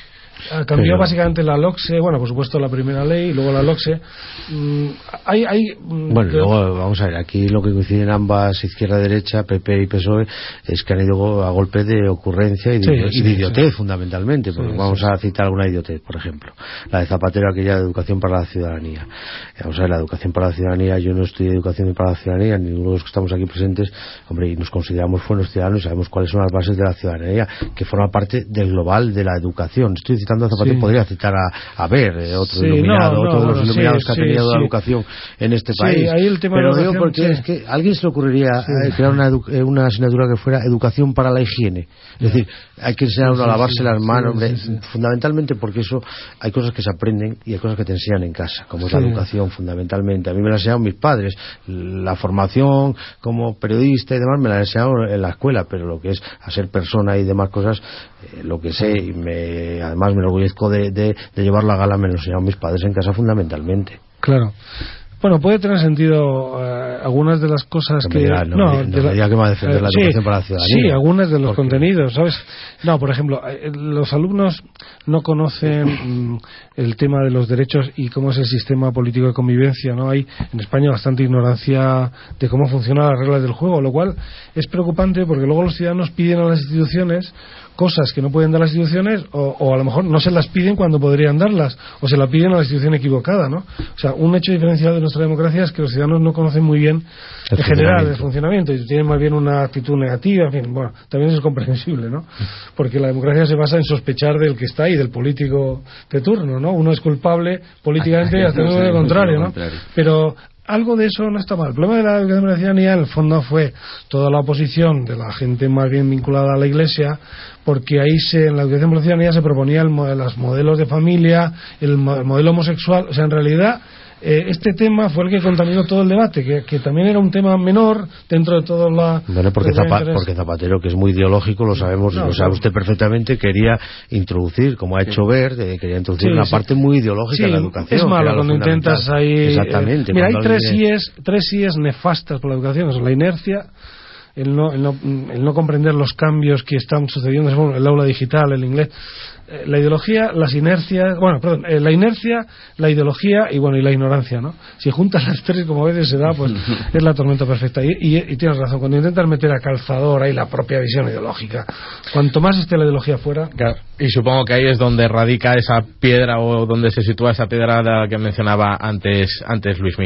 [SPEAKER 3] Ha cambiado Pero... básicamente la LOCSE, bueno, por supuesto la primera ley y luego la LOCSE. Mm, hay, hay, mm,
[SPEAKER 5] bueno,
[SPEAKER 3] creo...
[SPEAKER 5] luego vamos a ver, aquí lo que coinciden ambas, izquierda-derecha, P P y P S O E, es que han ido a golpe de ocurrencia y de, sí, y de sí, idiotez, sí. fundamentalmente, porque sí, vamos sí, a citar alguna idiotez, por ejemplo. La de Zapatero, aquella de educación para la ciudadanía. Vamos a ver, la educación para la ciudadanía, yo no estudié educación para la ciudadanía, ninguno de los que estamos aquí presentes, hombre, y nos consideramos buenos ciudadanos y sabemos cuáles son las bases de la ciudadanía, que forma parte del global de la educación. Estoy citando a Zapatero, sí. podría citar a, a ver, eh, otro sí, iluminado, no, no, otro de los no, iluminados sí, que ha tenido sí, la educación sí. en este país.
[SPEAKER 3] Sí, ahí el tema
[SPEAKER 5] Pero
[SPEAKER 3] de
[SPEAKER 5] digo porque sí. es que a alguien se le ocurriría sí. eh, crear una, edu- una asignatura que fuera educación para la higiene. Es decir, hay que enseñar a uno a lavarse sí, las manos, sí, sí, sí. fundamentalmente porque eso hay cosas que se aprenden y hay cosas que te enseñan en casa, como es sí. la educación fundamentalmente. A mí me la enseñaron mis padres, la formación como periodista y demás me la enseñaron en la escuela, pero lo que es a ser persona y demás cosas, eh, lo que sé, y me, además me enorgullezco de, de, de llevar la gala, me lo enseñaron mis padres en casa fundamentalmente.
[SPEAKER 3] Claro. Bueno, puede tener sentido eh, algunas de las cosas
[SPEAKER 5] no
[SPEAKER 3] que...
[SPEAKER 5] Diga, no, no, no me diga que va a defender eh, la educación
[SPEAKER 3] sí,
[SPEAKER 5] para la ciudadanía.
[SPEAKER 3] Sí, algunas de los contenidos, ¿sabes? No, por ejemplo, eh, los alumnos no conocen mm, el tema de los derechos y cómo es el sistema político de convivencia, ¿no? Hay en España bastante ignorancia de cómo funcionan las reglas del juego, lo cual es preocupante porque luego los ciudadanos piden a las instituciones cosas que no pueden dar las instituciones o, o a lo mejor no se las piden cuando podrían darlas o se la piden a la institución equivocada, ¿no? O sea, un hecho diferencial de nuestra democracia es que los ciudadanos no conocen muy bien el en general el funcionamiento y tienen más bien una actitud negativa, en fin, bueno, también es comprensible, ¿no? Porque la democracia se basa en sospechar del que está ahí, del político de turno, ¿no? Uno es culpable políticamente hasta no lo contrario, ¿no? Pero algo de eso no está mal. El problema de la educación de la ciudadanía en el fondo fue toda la oposición de la gente más bien vinculada a la Iglesia, porque ahí se, en la educación de la ciudadanía se proponía el, los modelos de familia, el, el modelo homosexual, o sea, en realidad eh, este tema fue el que contaminó todo el debate, que, que también era un tema menor dentro de toda la...
[SPEAKER 5] Bueno, porque, Zapa, porque Zapatero, que es muy ideológico, lo sabemos, no, lo sabe usted perfectamente, quería introducir, como ha hecho ver, eh, quería introducir sí, una sí. parte muy ideológica
[SPEAKER 3] sí,
[SPEAKER 5] en la educación.
[SPEAKER 3] Es malo cuando intentas ahí...
[SPEAKER 5] Exactamente.
[SPEAKER 3] Eh, mira, hay tres síes, tres síes nefastas por la educación, son la inercia, el no, el, no, el no comprender los cambios que están sucediendo, bueno, el aula digital, el inglés, eh, la ideología, las inercias, bueno, perdón, eh, la inercia, la ideología y bueno, y la ignorancia, ¿no? Si juntas las tres como a veces se da, pues es la tormenta perfecta. Y, y, y tienes razón, cuando intentas meter a calzador ahí la propia visión ideológica, cuanto más esté la ideología fuera...
[SPEAKER 2] Claro. Y supongo que ahí es donde radica esa piedra o donde se sitúa esa piedra que mencionaba antes antes Luismi.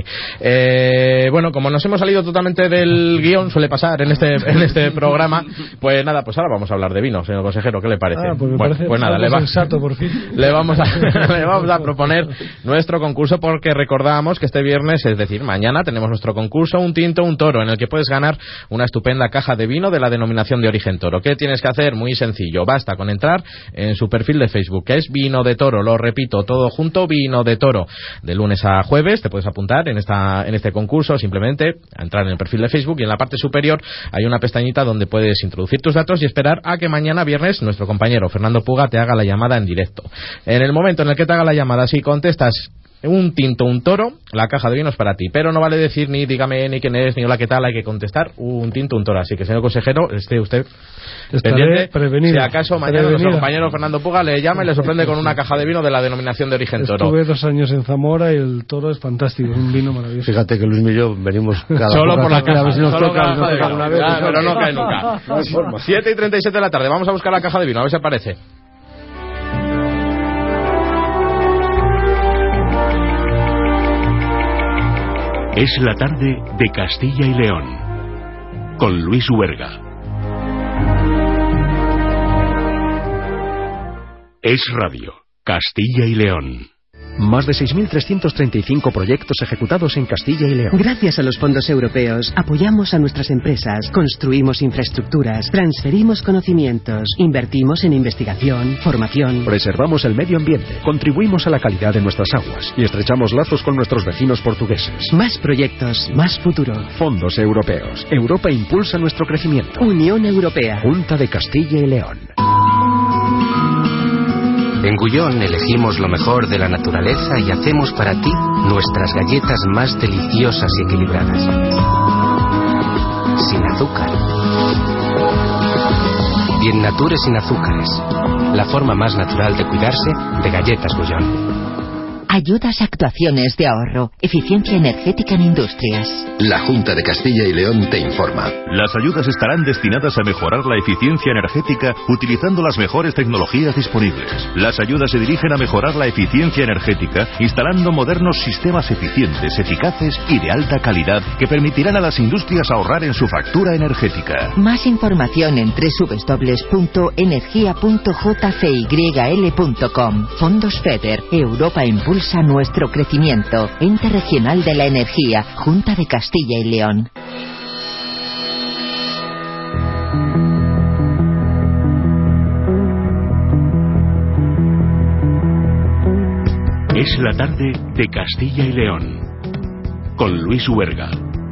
[SPEAKER 2] Eh, bueno, como nos hemos salido totalmente del guión, suele pasar en este en este programa, pues nada, pues ahora vamos a hablar de vino, señor consejero, ¿qué le parece?
[SPEAKER 3] Ah, pues, me
[SPEAKER 2] bueno,
[SPEAKER 3] parece
[SPEAKER 2] pues nada, le, va,
[SPEAKER 3] sensato, por fin.
[SPEAKER 2] le vamos a le vamos a proponer nuestro concurso porque recordamos que este viernes, es decir, mañana tenemos nuestro concurso Un Tinto, un Toro, en el que puedes ganar una estupenda caja de vino de la denominación de origen Toro. ¿Qué tienes que hacer? Muy sencillo, basta con entrar en su perfil de Facebook, que es Vino de Toro, lo repito, todo junto, Vino de Toro. De lunes a jueves te puedes apuntar en esta en este concurso, simplemente entrar en el perfil de Facebook y en la parte superior hay una pestañita donde puedes introducir tus datos y esperar a que mañana viernes nuestro compañero Fernando Puga te haga la llamada en directo. En el momento en el que te haga la llamada, si contestas un tinto, un toro, la caja de vino es para ti. Pero no vale decir ni dígame ni quién es, ni hola qué tal, hay que contestar un tinto, un toro. Así que, señor consejero, esté usted
[SPEAKER 3] Estaré
[SPEAKER 2] pendiente.
[SPEAKER 3] prevenido.
[SPEAKER 2] Si acaso mañana
[SPEAKER 3] Prevenido.
[SPEAKER 2] nuestro compañero Fernando Puga le llama y le sorprende con una caja de vino de la denominación de origen toro.
[SPEAKER 3] Estuve dos años en Zamora y el toro es fantástico, es un vino maravilloso.
[SPEAKER 5] Fíjate que Luis y yo venimos cada
[SPEAKER 2] Solo por la
[SPEAKER 5] caja,
[SPEAKER 2] caja,
[SPEAKER 5] a ver si nos
[SPEAKER 2] solo
[SPEAKER 5] toca,
[SPEAKER 2] cada
[SPEAKER 5] nos
[SPEAKER 2] caja de
[SPEAKER 5] toca
[SPEAKER 2] vino.
[SPEAKER 5] una vez.
[SPEAKER 2] Ya, pero no cae nunca.
[SPEAKER 5] No hay forma.
[SPEAKER 2] siete y treinta y siete de la tarde, vamos a buscar la caja de vino, a ver si aparece.
[SPEAKER 1] Es la tarde de Castilla y León, con Luis Huerga. Es Radio, Castilla y León.
[SPEAKER 7] Más de seis mil trescientos treinta y cinco proyectos ejecutados en Castilla y León.
[SPEAKER 8] Gracias a los fondos europeos, apoyamos a nuestras empresas, construimos infraestructuras, transferimos conocimientos, invertimos en investigación, formación.
[SPEAKER 7] Preservamos el medio ambiente, contribuimos a la calidad de nuestras aguas y estrechamos lazos con nuestros vecinos portugueses.
[SPEAKER 8] Más proyectos, más futuro.
[SPEAKER 7] Fondos europeos. Europa impulsa nuestro crecimiento.
[SPEAKER 8] Unión Europea.
[SPEAKER 7] Junta de Castilla y León.
[SPEAKER 9] En Gullón elegimos lo mejor de la naturaleza y hacemos para ti nuestras galletas más deliciosas y equilibradas. Sin azúcar. Bien Nature sin azúcares. La forma más natural de cuidarse de galletas Gullón.
[SPEAKER 10] Ayudas a actuaciones de ahorro. Eficiencia energética en industrias.
[SPEAKER 11] La Junta de Castilla y León te informa.
[SPEAKER 12] Las ayudas estarán destinadas a mejorar la eficiencia energética utilizando las mejores tecnologías disponibles. Las ayudas se dirigen a mejorar la eficiencia energética instalando modernos sistemas eficientes, eficaces y de alta calidad que permitirán a las industrias ahorrar en su factura energética.
[SPEAKER 10] Más información en doble u doble u doble u punto energía punto j c y l punto com. Fondos FEDER. Europa impulsa nuestro crecimiento. Ente Regional de la Energía. Junta de Castilla y León.
[SPEAKER 1] Es la tarde de Castilla y León, con Luis Huerga.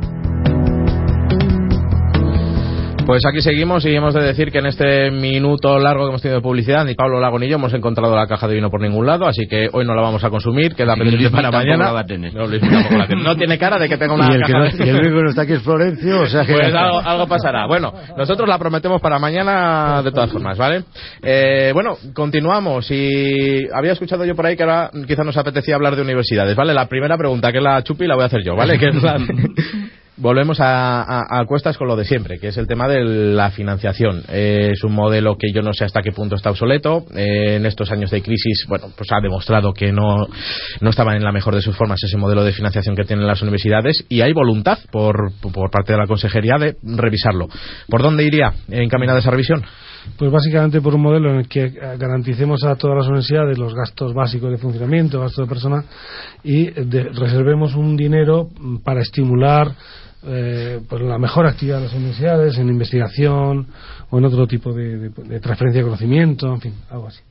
[SPEAKER 2] Pues aquí seguimos y hemos de decir que en este minuto largo que hemos tenido de publicidad, ni Pablo Lago ni yo hemos encontrado la caja de vino por ningún lado, así que hoy no la vamos a consumir, queda pendiente para mañana.
[SPEAKER 6] La va a tener.
[SPEAKER 2] No, Luis tampoco la tiene. No tiene cara de que tenga una
[SPEAKER 5] y el
[SPEAKER 2] caja
[SPEAKER 5] que no,
[SPEAKER 2] de
[SPEAKER 5] y el único que no está aquí es Florencio, o sea que
[SPEAKER 2] pues algo, algo pasará. Bueno, nosotros la prometemos para mañana de todas formas, ¿vale? Eh, bueno, continuamos y había escuchado yo por ahí que ahora quizá nos apetecía hablar de universidades, ¿vale? La primera pregunta, que es la chupi, la voy a hacer yo, ¿vale? Que es la... Volvemos a, a, a cuestas con lo de siempre, que es el tema de la financiación. Eh, es un modelo que yo no sé hasta qué punto está obsoleto. Eh, en estos años de crisis, bueno, pues ha demostrado que no, no estaba en la mejor de sus formas ese modelo de financiación que tienen las universidades y hay voluntad por, por parte de la consejería de revisarlo. ¿Por dónde iría encaminada esa revisión?
[SPEAKER 3] Pues básicamente por un modelo en el que garanticemos a todas las universidades los gastos básicos de funcionamiento, gastos de personal y de, reservemos un dinero para estimular eh, pues la mejor actividad de las universidades en investigación o en otro tipo de, de, de transferencia de conocimiento, en fin, algo así.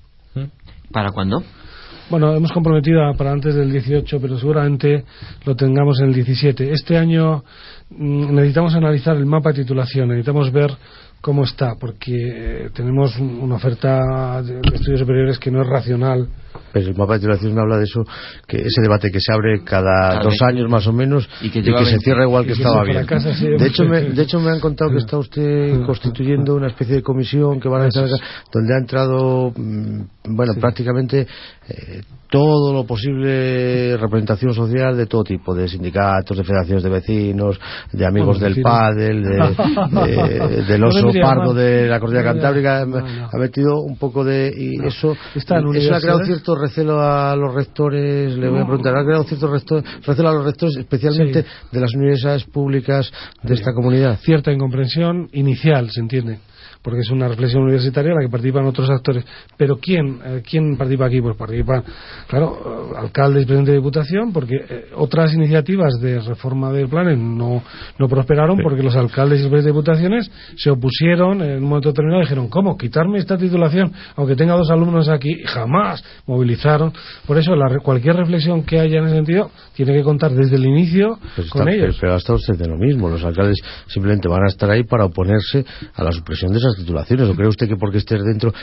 [SPEAKER 6] ¿Para cuándo?
[SPEAKER 3] Bueno, hemos comprometido a, para antes del dieciocho, pero seguramente lo tengamos en el diecisiete. Este año mmm, necesitamos analizar el mapa de titulación, necesitamos ver cómo está, porque eh, tenemos un, una oferta de, de estudios superiores que no es racional.
[SPEAKER 5] Pues el mapa de titulación me habla de eso, que ese debate que se abre cada
[SPEAKER 6] Tal
[SPEAKER 5] dos
[SPEAKER 6] vez.
[SPEAKER 5] años más o menos y que, y que se cierra igual que estaba bien.
[SPEAKER 3] Casa, sí,
[SPEAKER 5] de hecho me, de hecho me han contado que está usted constituyendo una especie de comisión que van a entrar, donde ha entrado bueno, sí. prácticamente eh, todo lo posible, representación social de todo tipo, de sindicatos, de federaciones de vecinos, de amigos bueno, del sí, pádel, de, de, del oso no pardo de la cordillera cantábrica, no, no. ha metido un poco de... y no. eso, eso ha creado cierto recelo a los rectores, le voy a preguntar, ha creado cierto resto, recelo a los rectores, especialmente sí. de las universidades públicas de sí. esta comunidad.
[SPEAKER 3] Cierta incomprensión inicial, se entiende, porque es una reflexión universitaria en la que participan otros actores. Pero ¿quién, eh, ¿quién participa aquí? Pues participan, claro, alcaldes y presidentes de diputación, porque eh, otras iniciativas de reforma del plan no, no prosperaron sí. porque los alcaldes y presidentes de diputaciones se opusieron en un momento determinado y dijeron, ¿cómo? ¿Quitarme esta titulación aunque tenga dos alumnos aquí? Jamás movilizaron. Por eso la, cualquier reflexión que haya en ese sentido tiene que contar desde el inicio pues con
[SPEAKER 5] está,
[SPEAKER 3] ellos.
[SPEAKER 5] Pero, pero hasta usted de lo mismo, los alcaldes simplemente van a estar ahí para oponerse a la supresión de esas titulaciones. ¿O cree usted que porque estés dentro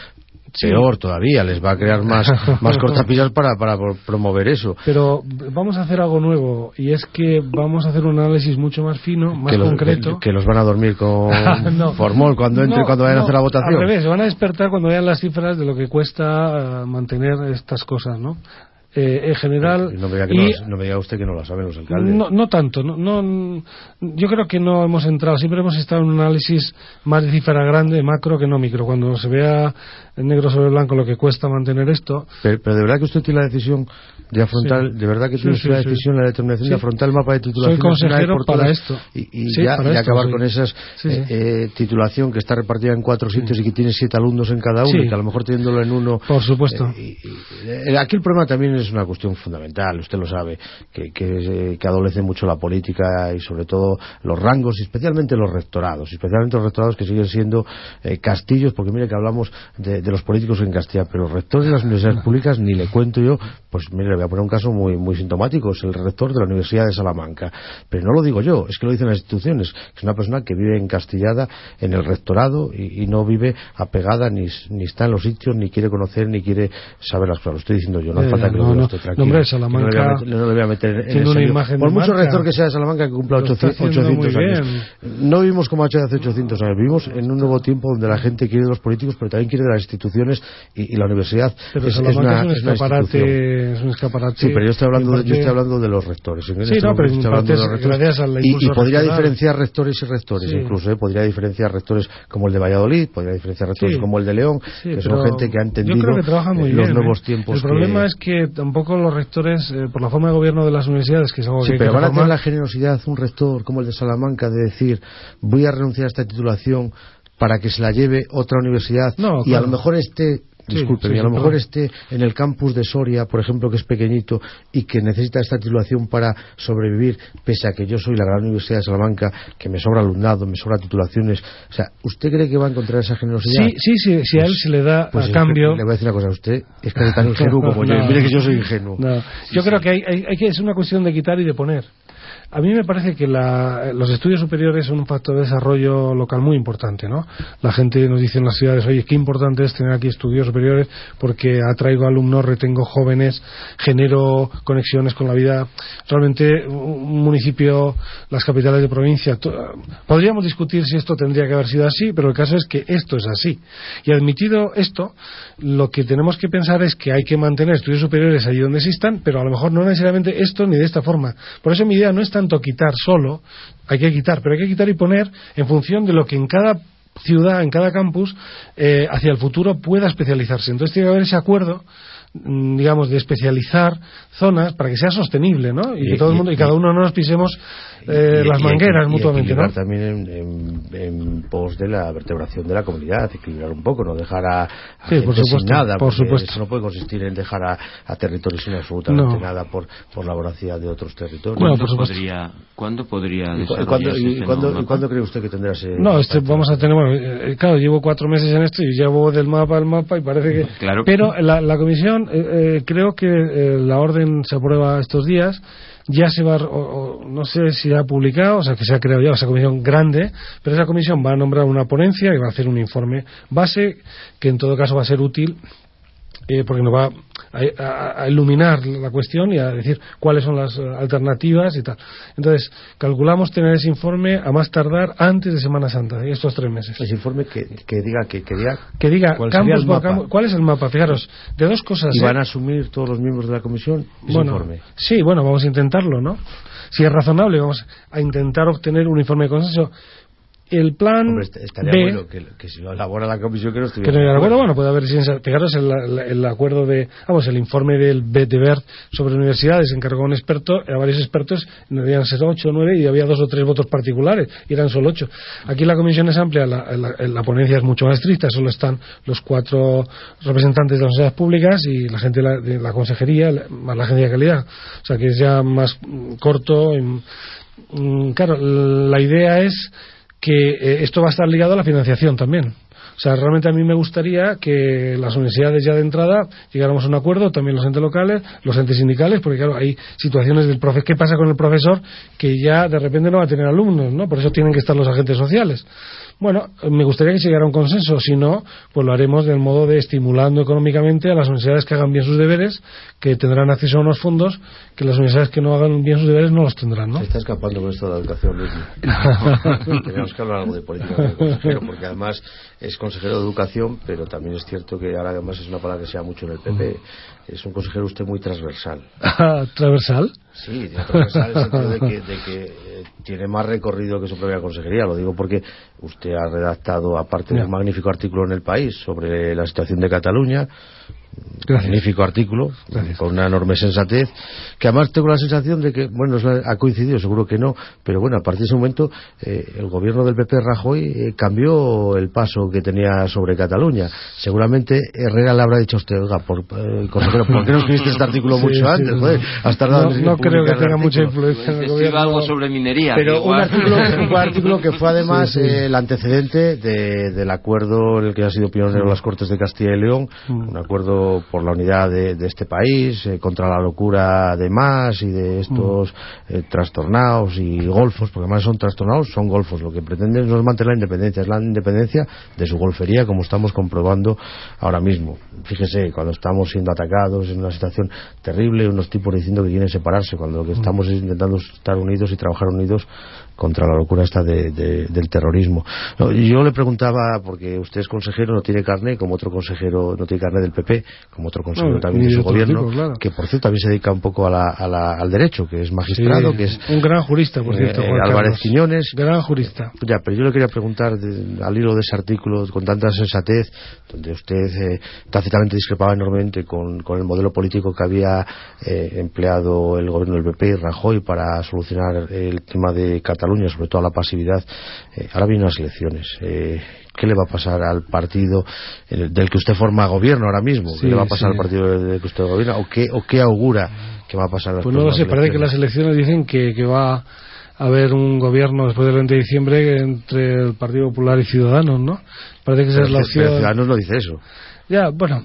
[SPEAKER 5] peor sí. todavía, les va a crear más, más cortapisas para, para promover eso.
[SPEAKER 3] Pero vamos a hacer algo nuevo, y es que vamos a hacer un análisis mucho más fino, más
[SPEAKER 5] que los,
[SPEAKER 3] concreto.
[SPEAKER 5] Que, que los van a dormir con no, formol cuando entre, no, cuando vayan no, a hacer la votación.
[SPEAKER 3] Al revés, se van a despertar cuando vean las cifras de lo que cuesta uh, mantener estas cosas, ¿no? Eh, en general
[SPEAKER 5] no me, diga que
[SPEAKER 3] y,
[SPEAKER 5] no, no me diga usted que no lo saben los alcaldes.
[SPEAKER 3] No, no tanto, no, no, yo creo que no hemos entrado, siempre hemos estado en un análisis más de cifra grande, macro, que no micro. Cuando se vea en negro sobre blanco lo que cuesta mantener esto.
[SPEAKER 5] Pero, pero de verdad que usted tiene la decisión de afrontar, sí. de verdad que tiene sí, sí, la decisión, sí. la determinación sí. de afrontar el mapa de titulación.
[SPEAKER 3] Soy consejero para todas, esto.
[SPEAKER 5] Y, y
[SPEAKER 3] sí,
[SPEAKER 5] ya
[SPEAKER 3] para
[SPEAKER 5] y
[SPEAKER 3] esto,
[SPEAKER 5] acabar
[SPEAKER 3] sí.
[SPEAKER 5] con esas
[SPEAKER 3] sí, sí.
[SPEAKER 5] Eh, titulación que está repartida en cuatro sitios sí. y que tiene siete alumnos en cada uno, sí. y que a lo mejor teniéndolo en uno.
[SPEAKER 3] Por supuesto.
[SPEAKER 5] Eh, y, y, aquí el problema también es una cuestión fundamental, usted lo sabe, que, que, que adolece mucho la política y sobre todo los rangos, y especialmente los rectorados, especialmente los rectorados que siguen siendo eh, castillos, porque mire que hablamos de, de los políticos en Castilla, pero los rectores de las universidades públicas ni le cuento yo. Pues mire, le voy a poner un caso muy muy sintomático, es el rector de la Universidad de Salamanca, pero no lo digo yo, es que lo dicen las instituciones, que es una persona que vive encastillada en el rectorado y, y no vive apegada, ni, ni está en los sitios, ni quiere conocer, ni quiere saber las cosas. Lo estoy diciendo yo, no hace eh, falta que
[SPEAKER 3] no,
[SPEAKER 5] lo diga
[SPEAKER 3] no,
[SPEAKER 5] usted tranquilo.
[SPEAKER 3] Nombre de Salamanca,
[SPEAKER 5] no, le no le voy a meter en esa imagen por mucho rector que sea de Salamanca que cumpla ochocientos años. No vivimos como hace ochocientos años, vivimos en un nuevo tiempo donde la gente quiere de los políticos, pero también quiere de las instituciones, y, y la universidad
[SPEAKER 3] pero
[SPEAKER 5] es,
[SPEAKER 3] es, una,
[SPEAKER 5] es, una,
[SPEAKER 3] es, un escaparate, es un escaparate.
[SPEAKER 5] Sí, pero yo estoy hablando, parte... de, yo estoy hablando de los rectores.
[SPEAKER 3] Sí, este no, pero estoy hablando de los rectores.
[SPEAKER 5] Y, y podría rectoral. diferenciar rectores y rectores, sí. incluso, ¿eh? podría diferenciar rectores como el de Valladolid, podría diferenciar rectores sí. como el de León,
[SPEAKER 3] sí,
[SPEAKER 5] que son gente que ha entendido
[SPEAKER 3] yo creo que trabajan muy
[SPEAKER 5] eh, los
[SPEAKER 3] bien,
[SPEAKER 5] nuevos
[SPEAKER 3] ¿eh?
[SPEAKER 5] tiempos.
[SPEAKER 3] El problema
[SPEAKER 5] que...
[SPEAKER 3] es que tampoco los rectores, eh, por la forma de gobierno de las universidades, que es algo
[SPEAKER 5] sí,
[SPEAKER 3] que
[SPEAKER 5] pero
[SPEAKER 3] hay que
[SPEAKER 5] van a
[SPEAKER 3] reformar...
[SPEAKER 5] tener la generosidad, un rector como el de Salamanca, de decir, voy a renunciar a esta titulación para que se la lleve otra universidad,
[SPEAKER 3] no,
[SPEAKER 5] y
[SPEAKER 3] claro.
[SPEAKER 5] a lo mejor esté disculpe, sí, sí, a lo mejor esté en el campus de Soria, por ejemplo, que es pequeñito y que necesita esta titulación para sobrevivir, pese a que yo soy la gran Universidad de Salamanca, que me sobra alumnado, me sobra titulaciones. O sea, ¿usted cree que va a encontrar esa generosidad?
[SPEAKER 3] Sí, sí, sí, si pues, a él se le da pues a cambio...
[SPEAKER 5] Le voy a decir una cosa a usted, es que es tan ingenuo como no, yo. Mire que yo soy ingenuo.
[SPEAKER 3] No. Yo sí, creo sí. que hay, hay, hay que es una cuestión de quitar y de poner. A mí me parece que la, los estudios superiores son un factor de desarrollo local muy importante, ¿no? La gente nos dice en las ciudades, oye, qué importante es tener aquí estudios superiores porque atraigo alumnos, retengo jóvenes, genero conexiones con la vida. Realmente un municipio, las capitales de provincia, to, podríamos discutir si esto tendría que haber sido así, pero el caso es que esto es así. Y admitido esto, lo que tenemos que pensar es que hay que mantener estudios superiores allí donde existan, pero a lo mejor no necesariamente esto ni de esta forma. Por eso mi idea no es tanto quitar solo, hay que quitar, pero hay que quitar y poner en función de lo que en cada ciudad, en cada campus, eh, hacia el futuro pueda especializarse. Entonces tiene que haber ese acuerdo, digamos, de especializar zonas para que sea sostenible, ¿no? Y, y que todo el mundo y, y cada uno no nos pisemos eh, y, las mangueras y, mutuamente,
[SPEAKER 5] y
[SPEAKER 3] ¿no?
[SPEAKER 5] También en, en, en pos de la vertebración de la comunidad, equilibrar un poco, no dejar a, a
[SPEAKER 3] sí,
[SPEAKER 5] gente
[SPEAKER 3] por supuesto,
[SPEAKER 5] sin nada,
[SPEAKER 3] por supuesto.
[SPEAKER 5] Eso no puede consistir en dejar a, a territorios sin absolutamente
[SPEAKER 3] no.
[SPEAKER 5] nada por, por la voracidad de otros territorios.
[SPEAKER 6] ¿Cuándo,
[SPEAKER 3] no,
[SPEAKER 6] podría, ¿cuándo podría
[SPEAKER 5] desarrollarse ¿Y, cuándo, ¿y cuándo cree usted que tendrá ese...?
[SPEAKER 3] No, este, vamos a tener... Bueno, eh, claro, llevo cuatro meses en esto y llevo del mapa al mapa y parece que...
[SPEAKER 6] Claro.
[SPEAKER 3] Pero la, la comisión, eh, eh, creo que eh, la orden se aprueba estos días, ya se va, o, o, no sé si ha publicado, o sea, que se ha creado ya esa comisión grande, pero esa comisión va a nombrar una ponencia y va a hacer un informe base que en todo caso va a ser útil eh, porque nos va a, a, a iluminar la cuestión y a decir cuáles son las alternativas y tal. Entonces, calculamos tener ese informe a más tardar antes de Semana Santa, estos tres meses.
[SPEAKER 5] Ese informe que, que diga que, que diga,
[SPEAKER 3] que diga
[SPEAKER 5] ¿cuál,
[SPEAKER 3] campus por campus, ¿cuál es el mapa? Fijaros, de dos cosas.
[SPEAKER 5] ¿Y
[SPEAKER 3] ¿eh?
[SPEAKER 5] van a asumir todos los miembros de la comisión ese
[SPEAKER 3] bueno,
[SPEAKER 5] informe?
[SPEAKER 3] Sí, bueno, vamos a intentarlo, ¿no? Si es razonable, vamos a intentar obtener un informe de consenso. El plan
[SPEAKER 5] Hombre, estaría
[SPEAKER 3] B,
[SPEAKER 5] bueno que, que si lo elabora la comisión que no estuviera
[SPEAKER 3] que no elabora, bueno, puede haber, fijaros el, el, el acuerdo de, vamos, el informe del B de Bert sobre universidades, encargó a un experto, a varios expertos, debían ser ocho o nueve y había dos o tres votos particulares y eran solo ocho. Aquí la comisión es amplia, la, la, la ponencia es mucho más estricta, solo están los cuatro representantes de las sociedades públicas y la gente de la, de la consejería, más la agencia de calidad, o sea que es ya más corto. Y, claro, la idea es que eh, esto va a estar ligado a la financiación también. O O sea, realmente a mí me gustaría que las universidades ya de entrada llegáramos a un acuerdo, también los entes locales, los entes sindicales, porque claro, hay situaciones del profe. ¿Qué pasa con el profesor que ya de repente no va a tener alumnos, ¿no? Por eso tienen que estar los agentes sociales. Bueno, me gustaría que se llegara a un consenso, si no, pues lo haremos del modo de estimulando económicamente a las universidades que hagan bien sus deberes, que tendrán acceso a unos fondos, que las universidades que no hagan bien sus deberes no los tendrán, ¿no?
[SPEAKER 5] Se está escapando con esto de la educación, Luis. Tenemos que hablar algo de política con el consejero, porque además es consejero de educación, pero también es cierto que ahora además es una palabra que se da mucho en el P P. Es un consejero usted muy transversal.
[SPEAKER 3] ¿Transversal?
[SPEAKER 5] Sí, transversal en el sentido de que, de que eh, tiene más recorrido que su propia consejería. Lo digo porque usted ha redactado, aparte del magnífico artículo en El País sobre la situación de Cataluña, Gracias. magnífico artículo, Gracias. con una enorme sensatez, que además tengo la sensación de que, bueno, ha coincidido, seguro que no, pero bueno, a partir de ese momento eh, el gobierno del P P Rajoy eh, cambió el paso que tenía sobre Cataluña. Seguramente Herrera le habrá dicho a usted, oiga, por, eh, consejero, ¿por qué no escribiste este artículo sí, mucho sí, antes? Sí, joder, has tardado
[SPEAKER 3] no, no creo que tenga mucha influencia en el gobierno.
[SPEAKER 6] Algo sobre minería.
[SPEAKER 5] Pero un artículo, un artículo que fue además sí, sí. Eh, el antecedente de, del acuerdo en el que ha sido pionero las Cortes de Castilla y León, mm. un acuerdo por la unidad de, de este país, eh, contra la locura de más y de estos eh, trastornados y golfos, porque además son trastornados, son golfos. Lo que pretenden no es mantener la independencia, es la independencia de su golfería, como estamos comprobando ahora mismo. Fíjese, cuando estamos siendo atacados en una situación terrible, unos tipos diciendo que quieren separarse, cuando lo que estamos es intentando estar unidos y trabajar unidos contra la locura esta de, de, del terrorismo. No, yo le preguntaba, porque usted es consejero, no tiene carné, como otro consejero no tiene carné del P P, como otro consejero no, también de su gobierno, tipo, claro. que por cierto también se dedica un poco a la, a la, al derecho, que es magistrado, sí, que es
[SPEAKER 3] un gran jurista, por cierto,
[SPEAKER 5] eh, Álvarez
[SPEAKER 3] Carlos.
[SPEAKER 5] Quiñones,
[SPEAKER 3] gran jurista.
[SPEAKER 5] Ya, pero yo le quería preguntar, de, al hilo de ese artículo con tanta sensatez, donde usted eh, tácitamente discrepaba enormemente con, con el modelo político que había eh, empleado el gobierno del P P y Rajoy para solucionar el tema de Cataluña, sobre todo la pasividad. Eh, ahora vienen las elecciones. Eh, ¿Qué le va a pasar al partido el, del que usted forma gobierno ahora mismo? Sí, ¿Qué le va a pasar sí. al partido del que usted gobierna? ¿O qué, o qué augura que va a pasar? Las
[SPEAKER 3] pues no lo sé, parece que las elecciones dicen que, que va a haber un gobierno después del veinte de diciembre entre el Partido Popular y Ciudadanos, ¿no? Parece que esa es la opción.
[SPEAKER 5] Pero Ciudadanos no dice eso.
[SPEAKER 3] Ya, bueno,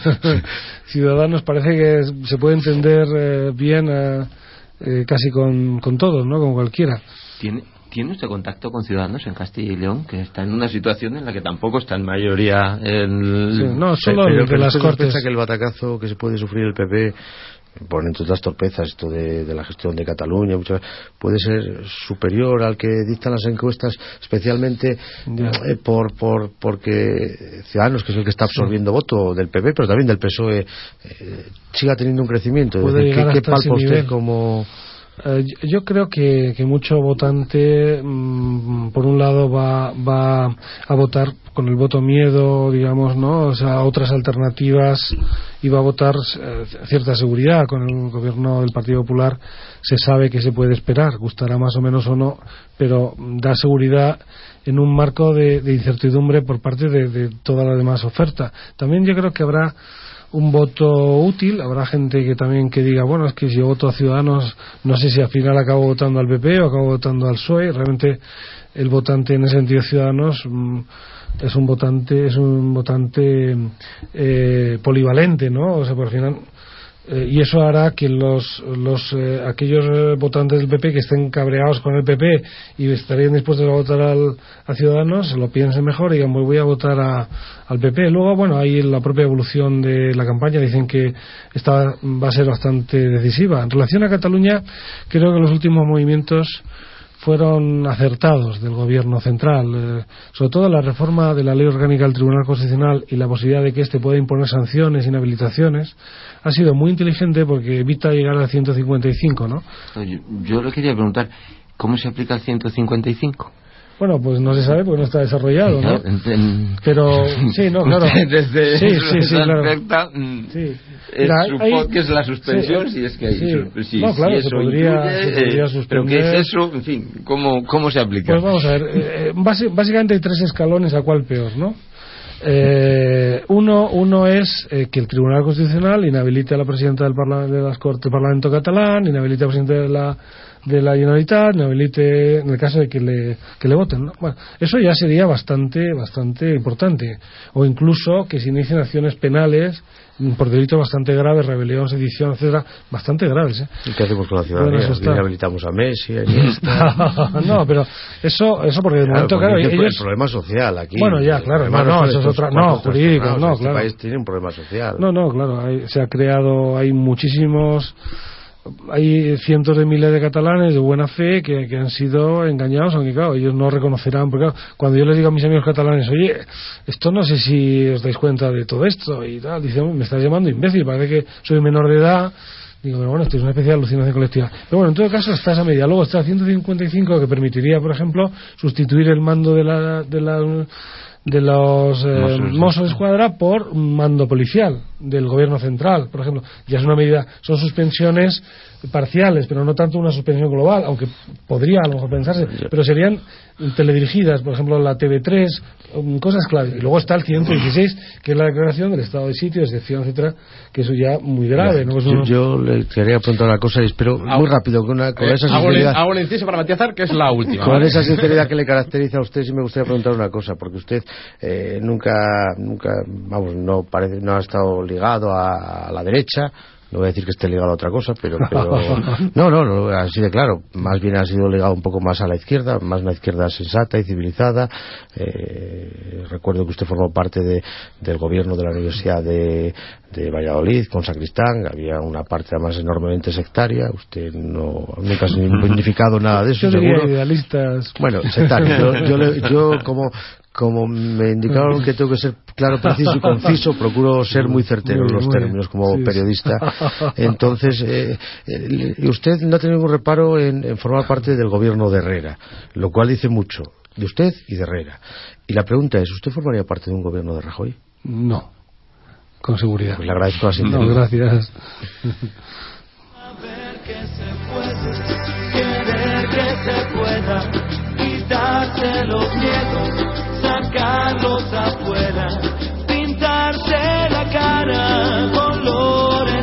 [SPEAKER 3] Ciudadanos parece que se puede entender eh, bien eh, eh, casi con, con todos, ¿no? Con cualquiera.
[SPEAKER 6] ¿Tiene, ¿Tiene usted contacto con Ciudadanos en Castilla y León, que está en una situación en la que tampoco está en mayoría el...
[SPEAKER 3] sí, no, solo
[SPEAKER 5] pero,
[SPEAKER 3] de
[SPEAKER 5] pero
[SPEAKER 3] las Cortes.
[SPEAKER 5] Piensa que el batacazo que se puede sufrir el P P, por entre otras torpezas, esto de, de la gestión de Cataluña, muchas, puede ser superior al que dictan las encuestas, especialmente eh, por, por porque Ciudadanos, que es el que está absorbiendo sí. voto del P P, pero también del P S O E, eh, siga teniendo un crecimiento.
[SPEAKER 3] Puede
[SPEAKER 5] decir, ¿Qué, qué palpa usted
[SPEAKER 3] nivel.
[SPEAKER 5] como...?
[SPEAKER 3] Eh, yo creo que, que mucho votante, mmm, por un lado, va, va a votar con el voto miedo, digamos, ¿no? O sea, otras alternativas, y va a votar eh, cierta seguridad. Con el gobierno del Partido Popular se sabe que se puede esperar, gustará más o menos o no, pero da seguridad en un marco de, de incertidumbre por parte de, de toda la demás oferta. También yo creo que habrá un voto útil, habrá gente que también que diga, bueno, es que si yo voto a Ciudadanos no sé si al final acabo votando al P P o acabo votando al P S O E. Realmente el votante en ese sentido Ciudadanos mmm, es un votante es un votante eh, polivalente, ¿no? O sea, por final eh, y eso hará que los, los eh, aquellos eh, votantes del P P que estén cabreados con el P P y estarían dispuestos a votar al, a Ciudadanos, se lo piensen mejor y digan, voy a votar a, al P P. Luego, bueno, ahí la propia evolución de la campaña dicen que esta va a ser bastante decisiva. En relación a Cataluña, creo que los últimos movimientos fueron acertados del gobierno central, eh, sobre todo la reforma de la ley orgánica del Tribunal Constitucional y la posibilidad de que éste pueda imponer sanciones, inhabilitaciones, ha sido muy inteligente porque evita llegar al ciento cincuenta y cinco, ¿no?
[SPEAKER 6] Yo, yo le quería preguntar, ¿cómo se aplica el ciento cincuenta y cinco?
[SPEAKER 3] Bueno, pues no se sabe porque no está desarrollado, ¿no?
[SPEAKER 6] En, en,
[SPEAKER 3] Pero, sí, no, claro.
[SPEAKER 6] Desde
[SPEAKER 3] sí, sí, sí, claro.
[SPEAKER 6] Aspecta,
[SPEAKER 3] sí.
[SPEAKER 6] Es,
[SPEAKER 3] Mira,
[SPEAKER 6] supongo
[SPEAKER 3] hay,
[SPEAKER 6] que es la suspensión,
[SPEAKER 3] sí,
[SPEAKER 6] si es que hay.
[SPEAKER 3] Sí.
[SPEAKER 6] Si,
[SPEAKER 3] no, claro,
[SPEAKER 6] si
[SPEAKER 3] se,
[SPEAKER 6] eso
[SPEAKER 3] podría,
[SPEAKER 6] incluye,
[SPEAKER 3] se podría
[SPEAKER 6] eh,
[SPEAKER 3] suspender.
[SPEAKER 6] ¿Pero qué es eso? En fin, ¿cómo, cómo se aplica?
[SPEAKER 3] Pues vamos a ver, eh, base, básicamente hay tres escalones, a cuál peor, ¿no? Eh, uno, uno es eh, que el Tribunal Constitucional inhabilite a la presidenta del, Parla- de las Cortes del Parlamento catalán, inhabilite al presidente de la de la Generalitat inhabilite en el caso de que le, que le voten, ¿no? Bueno, eso ya sería bastante, bastante importante. O incluso que se inicien acciones penales por delitos bastante graves, rebelión, sedición, etcétera, bastante graves, ¿eh?
[SPEAKER 5] ¿Y qué hacemos con la ciudadanía?
[SPEAKER 3] Bueno, está...
[SPEAKER 5] Inhabilitamos a Messi, a Iniesta.
[SPEAKER 3] No, pero eso, eso porque de
[SPEAKER 5] claro,
[SPEAKER 3] momento, claro,
[SPEAKER 5] ellos...
[SPEAKER 3] el
[SPEAKER 5] problema social aquí.
[SPEAKER 3] Bueno, ya, claro, no, no, eso es otra, no, jurídico, no,
[SPEAKER 5] este
[SPEAKER 3] claro.
[SPEAKER 5] país tiene un problema social.
[SPEAKER 3] No, no, claro, hay, se ha creado, hay muchísimos, hay cientos de miles de catalanes de buena fe que, que han sido engañados, aunque claro, ellos no reconocerán, porque claro, cuando yo les digo a mis amigos catalanes, oye, esto no sé si os dais cuenta de todo esto y tal, dicen, me estás llamando imbécil, parece que soy menor de edad. Digo, pero bueno, esto es una especie de alucinación colectiva. Pero bueno, en todo caso está esa medida. Luego está el ciento cincuenta y cinco que permitiría, por ejemplo, sustituir el mando de la, de la de los eh, Mossos de Escuadra por un mando policial del gobierno central, por ejemplo. Ya es una medida, son suspensiones parciales, pero no tanto una suspensión global, aunque podría a lo mejor pensarse, pero serían teledirigidas, por ejemplo la T V tres, cosas clave. Y luego está el ciento dieciséis, que es la declaración del estado de sitio, excepción, etcétera, que eso ya muy grave, ¿no?
[SPEAKER 5] Yo, yo le quería preguntar una cosa y espero muy rápido con, una, con
[SPEAKER 2] eh,
[SPEAKER 5] esa sinceridad.
[SPEAKER 2] Hago el inciso para matizar, que es la última.
[SPEAKER 5] Con esa sinceridad que le caracteriza a usted, sí me gustaría preguntar una cosa, porque usted eh, nunca, nunca, vamos, no parece, no ha estado ligado a, a la derecha. No voy a decir que esté ligado a otra cosa, pero, pero no, no, no, así de claro. Más bien ha sido ligado un poco más a la izquierda, más una izquierda sensata y civilizada. Eh, recuerdo que usted formó parte de, del gobierno de la Universidad de, de Valladolid con Sacristán. Había una parte además enormemente sectaria. Usted no nunca ha significado nada de eso,
[SPEAKER 3] yo
[SPEAKER 5] seguro.
[SPEAKER 3] Idealistas.
[SPEAKER 5] Bueno, sectario. Yo, yo, le, yo como como me indicaron que tengo que ser claro, preciso y conciso, procuro ser muy certero en los términos como sí, periodista. Entonces, eh, eh, usted no ha tenido ningún reparo en, en formar parte del gobierno de Herrera, lo cual dice mucho de usted y de Herrera. Y la pregunta es, ¿usted formaría parte de un gobierno de Rajoy?
[SPEAKER 3] No, con seguridad.
[SPEAKER 5] Pues le agradezco la sinceridad.
[SPEAKER 3] No, gracias.
[SPEAKER 13] Querer que se pueda quitarse los miedos, sacarlos afuera, pintarse la cara, colores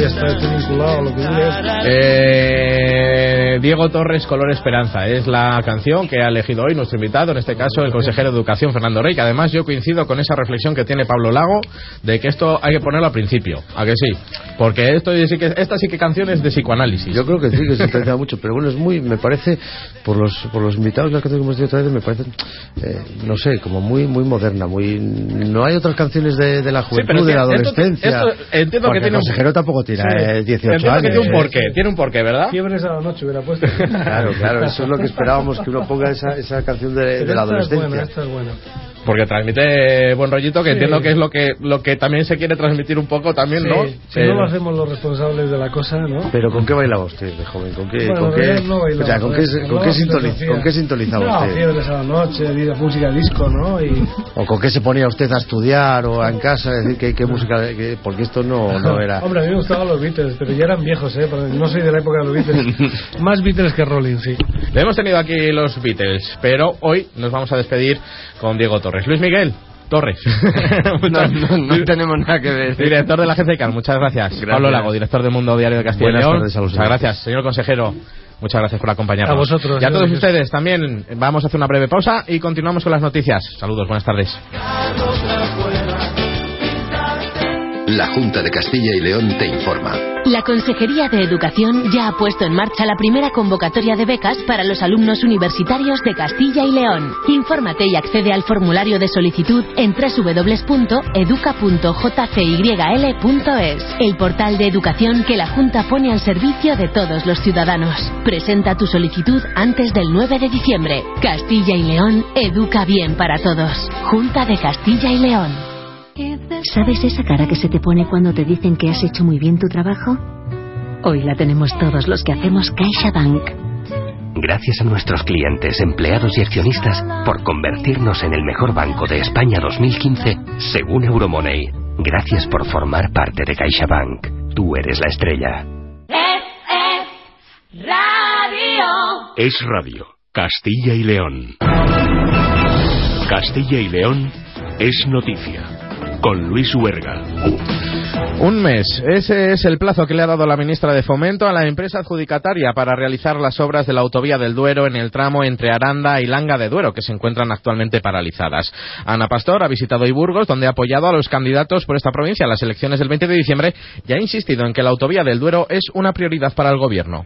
[SPEAKER 2] eh, Diego Torres, Color Esperanza es la canción que ha elegido hoy nuestro invitado, en este caso el consejero de Educación Fernando Rey, que además yo coincido con esa reflexión que tiene Pablo Lago de que esto hay que ponerlo al principio, ¿a que sí? Porque esto sí que, esta sí que canción es de psicoanálisis.
[SPEAKER 5] Yo creo que sí, que se interesa mucho, pero bueno, es muy, me parece, por los por los invitados, las canciones que hemos tenido otra vez, me parece, eh, no sé, como muy muy moderna, muy, no hay otras canciones de, de la juventud, sí, de la adolescencia.
[SPEAKER 2] Esto, esto, entiendo que tiene
[SPEAKER 5] el consejero
[SPEAKER 2] un...
[SPEAKER 5] tampoco tiene
[SPEAKER 2] sí,
[SPEAKER 5] eh, dieciocho
[SPEAKER 2] entiendo
[SPEAKER 5] años.
[SPEAKER 2] Que tiene un porqué, tiene un porqué, ¿verdad?
[SPEAKER 3] Fiebres a la noche hubiera puesto.
[SPEAKER 5] Claro, claro, eso es lo que esperábamos, que uno ponga esa, esa canción de, de la adolescencia.
[SPEAKER 3] Buena, esta es buena.
[SPEAKER 2] Porque transmite buen rollito, que sí. Entiendo que es lo que lo que también se quiere transmitir un poco también, sí. ¿no?
[SPEAKER 3] Si eh, no lo hacemos los responsables de la cosa, ¿no?
[SPEAKER 5] Pero ¿con qué bailaba usted, de joven? ¿Con qué,
[SPEAKER 3] bueno,
[SPEAKER 5] con qué,
[SPEAKER 3] no bailaba,
[SPEAKER 5] o sea, ¿con, qué,
[SPEAKER 3] no,
[SPEAKER 5] ¿con, qué sintoniz, ¿con qué sintonizaba
[SPEAKER 3] no,
[SPEAKER 5] usted?
[SPEAKER 3] Fiebres a la noche, música disco, ¿no? Y...
[SPEAKER 5] ¿O con qué se ponía usted a estudiar o en casa? Es decir, ¿qué, qué música? Qué, porque esto no, no era...
[SPEAKER 3] Hombre, a mí me gustaban los Beatles, pero ya eran viejos, ¿eh? No soy de la época de los Beatles. Más Beatles que Rolling, sí.
[SPEAKER 2] Le hemos tenido aquí los Beatles, pero hoy nos vamos a despedir con Diego Torres. Luis Miguel Torres.
[SPEAKER 6] no, no, no tenemos nada que ver.
[SPEAKER 2] Director de la Agencia ICANN, muchas gracias. gracias. Pablo Lago, director del Mundo Diario de Castilla y León. Muchas gracias, señor consejero. Muchas gracias por acompañarnos.
[SPEAKER 3] A vosotros.
[SPEAKER 2] Y a todos ustedes también. Vamos a hacer una breve pausa y continuamos con las noticias. Saludos, buenas tardes.
[SPEAKER 11] La Junta de Castilla y León te informa.
[SPEAKER 14] La Consejería de Educación ya ha puesto en marcha la primera convocatoria de becas para los alumnos universitarios de Castilla y León. Infórmate y accede al formulario de solicitud en doble u doble u doble u punto educa punto j c y l punto es, el portal de educación que la Junta pone al servicio de todos los ciudadanos. Presenta tu solicitud antes del nueve de diciembre. Castilla y León educa bien para todos. Junta de Castilla y León.
[SPEAKER 15] ¿Sabes esa cara que se te pone cuando te dicen que has hecho muy bien tu trabajo? Hoy la tenemos todos los que hacemos CaixaBank.
[SPEAKER 9] Gracias a nuestros clientes, empleados y accionistas por convertirnos en el mejor banco de España dos mil quince, según Euromoney. Gracias por formar parte de CaixaBank. Tú eres la estrella.
[SPEAKER 13] Es, es radio.
[SPEAKER 1] Es radio. Castilla y León. Castilla y León es noticia. Con Luis Huerga.
[SPEAKER 2] Un mes. Ese es el plazo que le ha dado la ministra de Fomento a la empresa adjudicataria para realizar las obras de la autovía del Duero en el tramo entre Aranda y Langa de Duero, que se encuentran actualmente paralizadas. Ana Pastor ha visitado hoy Burgos, donde ha apoyado a los candidatos por esta provincia a las elecciones del veinte de diciembre y ha insistido en que la autovía del Duero es una prioridad para el gobierno.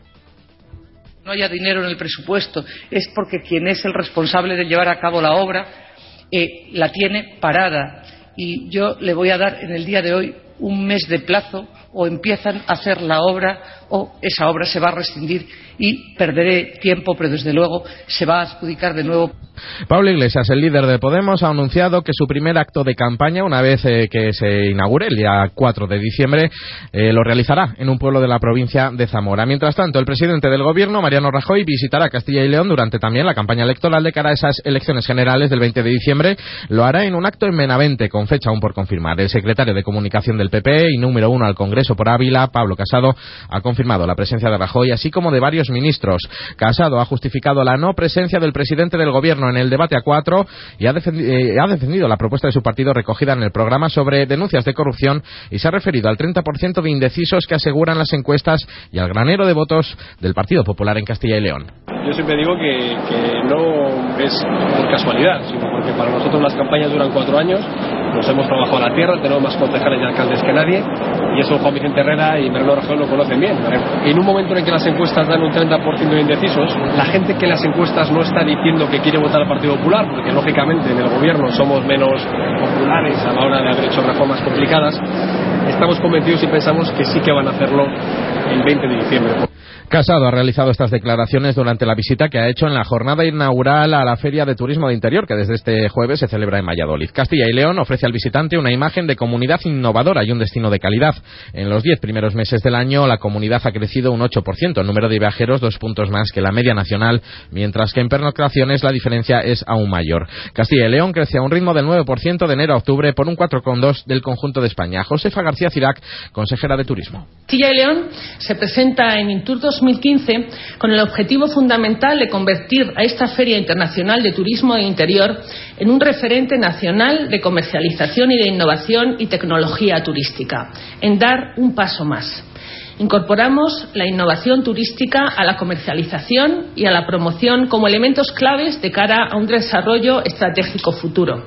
[SPEAKER 16] No haya dinero en el presupuesto es porque quien es el responsable de llevar a cabo la obra eh, la tiene parada, y yo le voy a dar en el día de hoy un mes de plazo, o empiezan a hacer la obra o esa obra se va a rescindir y perderé tiempo, pero desde luego se va a adjudicar de nuevo.
[SPEAKER 2] Pablo Iglesias, el líder de Podemos, ha anunciado que su primer acto de campaña, una vez eh, que se inaugure el día cuatro de diciembre, eh, lo realizará en un pueblo de la provincia de Zamora. Mientras tanto, el presidente del gobierno, Mariano Rajoy, visitará Castilla y León durante también la campaña electoral de cara a esas elecciones generales del veinte de diciembre. Lo hará en un acto en Benavente, con fecha aún por confirmar. El secretario de Comunicación del P P y número uno al Congreso por Ávila, Pablo Casado, ha confirmado la presencia de Rajoy, así como de varios ministros. Casado ha justificado la no presencia del presidente del gobierno en el debate a cuatro y ha defendido, eh, ha defendido la propuesta de su partido recogida en el programa sobre denuncias de corrupción, y se ha referido al treinta por ciento de indecisos que aseguran las encuestas y al granero de votos del Partido Popular en Castilla y León.
[SPEAKER 17] Yo siempre digo que, que no es por casualidad, sino porque para nosotros las campañas duran cuatro años, nos hemos trabajado a la tierra, tenemos más concejales y alcaldes que nadie, y eso Juan Vicente Herrera y Mariano Rajoy lo conocen bien. En un momento en que las encuestas dan un treinta por ciento de indecisos, la gente que las encuestas no está diciendo que quiere votar al Partido Popular, porque lógicamente en el gobierno somos menos populares a la hora de haber hecho reformas complicadas, estamos convencidos y pensamos que sí que van a hacerlo el veinte de diciembre.
[SPEAKER 2] Casado ha realizado estas declaraciones durante la visita que ha hecho en la jornada inaugural a la Feria de Turismo de Interior, que desde este jueves se celebra en Valladolid. Castilla y León ofrece al visitante una imagen de comunidad innovadora y un destino de calidad. En los diez primeros meses del año, la comunidad ha crecido un ocho por ciento, el número de viajeros dos puntos más que la media nacional, mientras que en pernoctaciones la diferencia es aún mayor. Castilla y León crece a un ritmo del nueve por ciento de enero a octubre, por un cuatro coma dos por ciento del conjunto de España. Josefa García Cirac, consejera de Turismo.
[SPEAKER 18] Castilla y León se presenta en Intur dos mil quince con el objetivo fundamental de convertir a esta Feria Internacional de Turismo de Interior en un referente nacional de comercialización y de innovación y tecnología turística, en dar un paso más. Incorporamos la innovación turística a la comercialización y a la promoción como elementos claves de cara a un desarrollo estratégico futuro.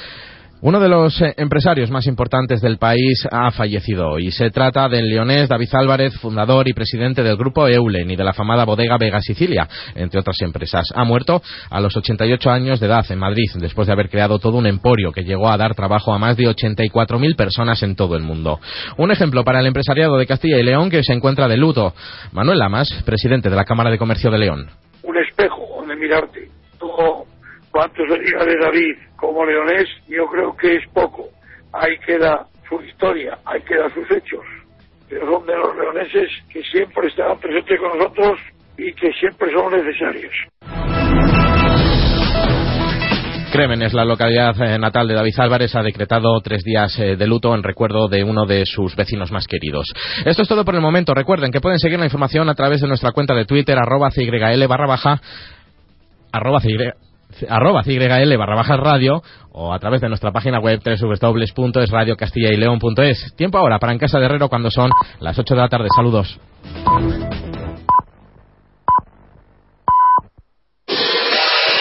[SPEAKER 2] Uno de los eh, empresarios más importantes del país ha fallecido hoy. Se trata del leonés David Álvarez, fundador y presidente del grupo Eulen y de la afamada bodega Vega Sicilia, entre otras empresas. Ha muerto a los ochenta y ocho años de edad en Madrid, después de haber creado todo un emporio que llegó a dar trabajo a más de ochenta y cuatro mil personas en todo el mundo. Un ejemplo para el empresariado de Castilla y León, que se encuentra de luto. Manuel Lamas, presidente de la Cámara de Comercio de León.
[SPEAKER 19] Un espejo donde mirarte. Todo cuanto se diga de David como leonés, yo creo que es poco. Ahí queda su historia, ahí quedan sus hechos. Pero son de los leoneses que siempre estarán presentes con nosotros y que siempre son necesarios.
[SPEAKER 2] Crémenes, la localidad natal de David Álvarez, ha decretado tres días de luto en recuerdo de uno de sus vecinos más queridos. Esto es todo por el momento. Recuerden que pueden seguir la información a través de nuestra cuenta de Twitter, arroba cyl barra baja, arroba cyl arroba cyl barra baja radio, o a través de nuestra página web doble u doble u doble u punto es radio castilla y león punto es. Tiempo ahora para En Casa de Herrero, cuando son las ocho de la tarde. Saludos.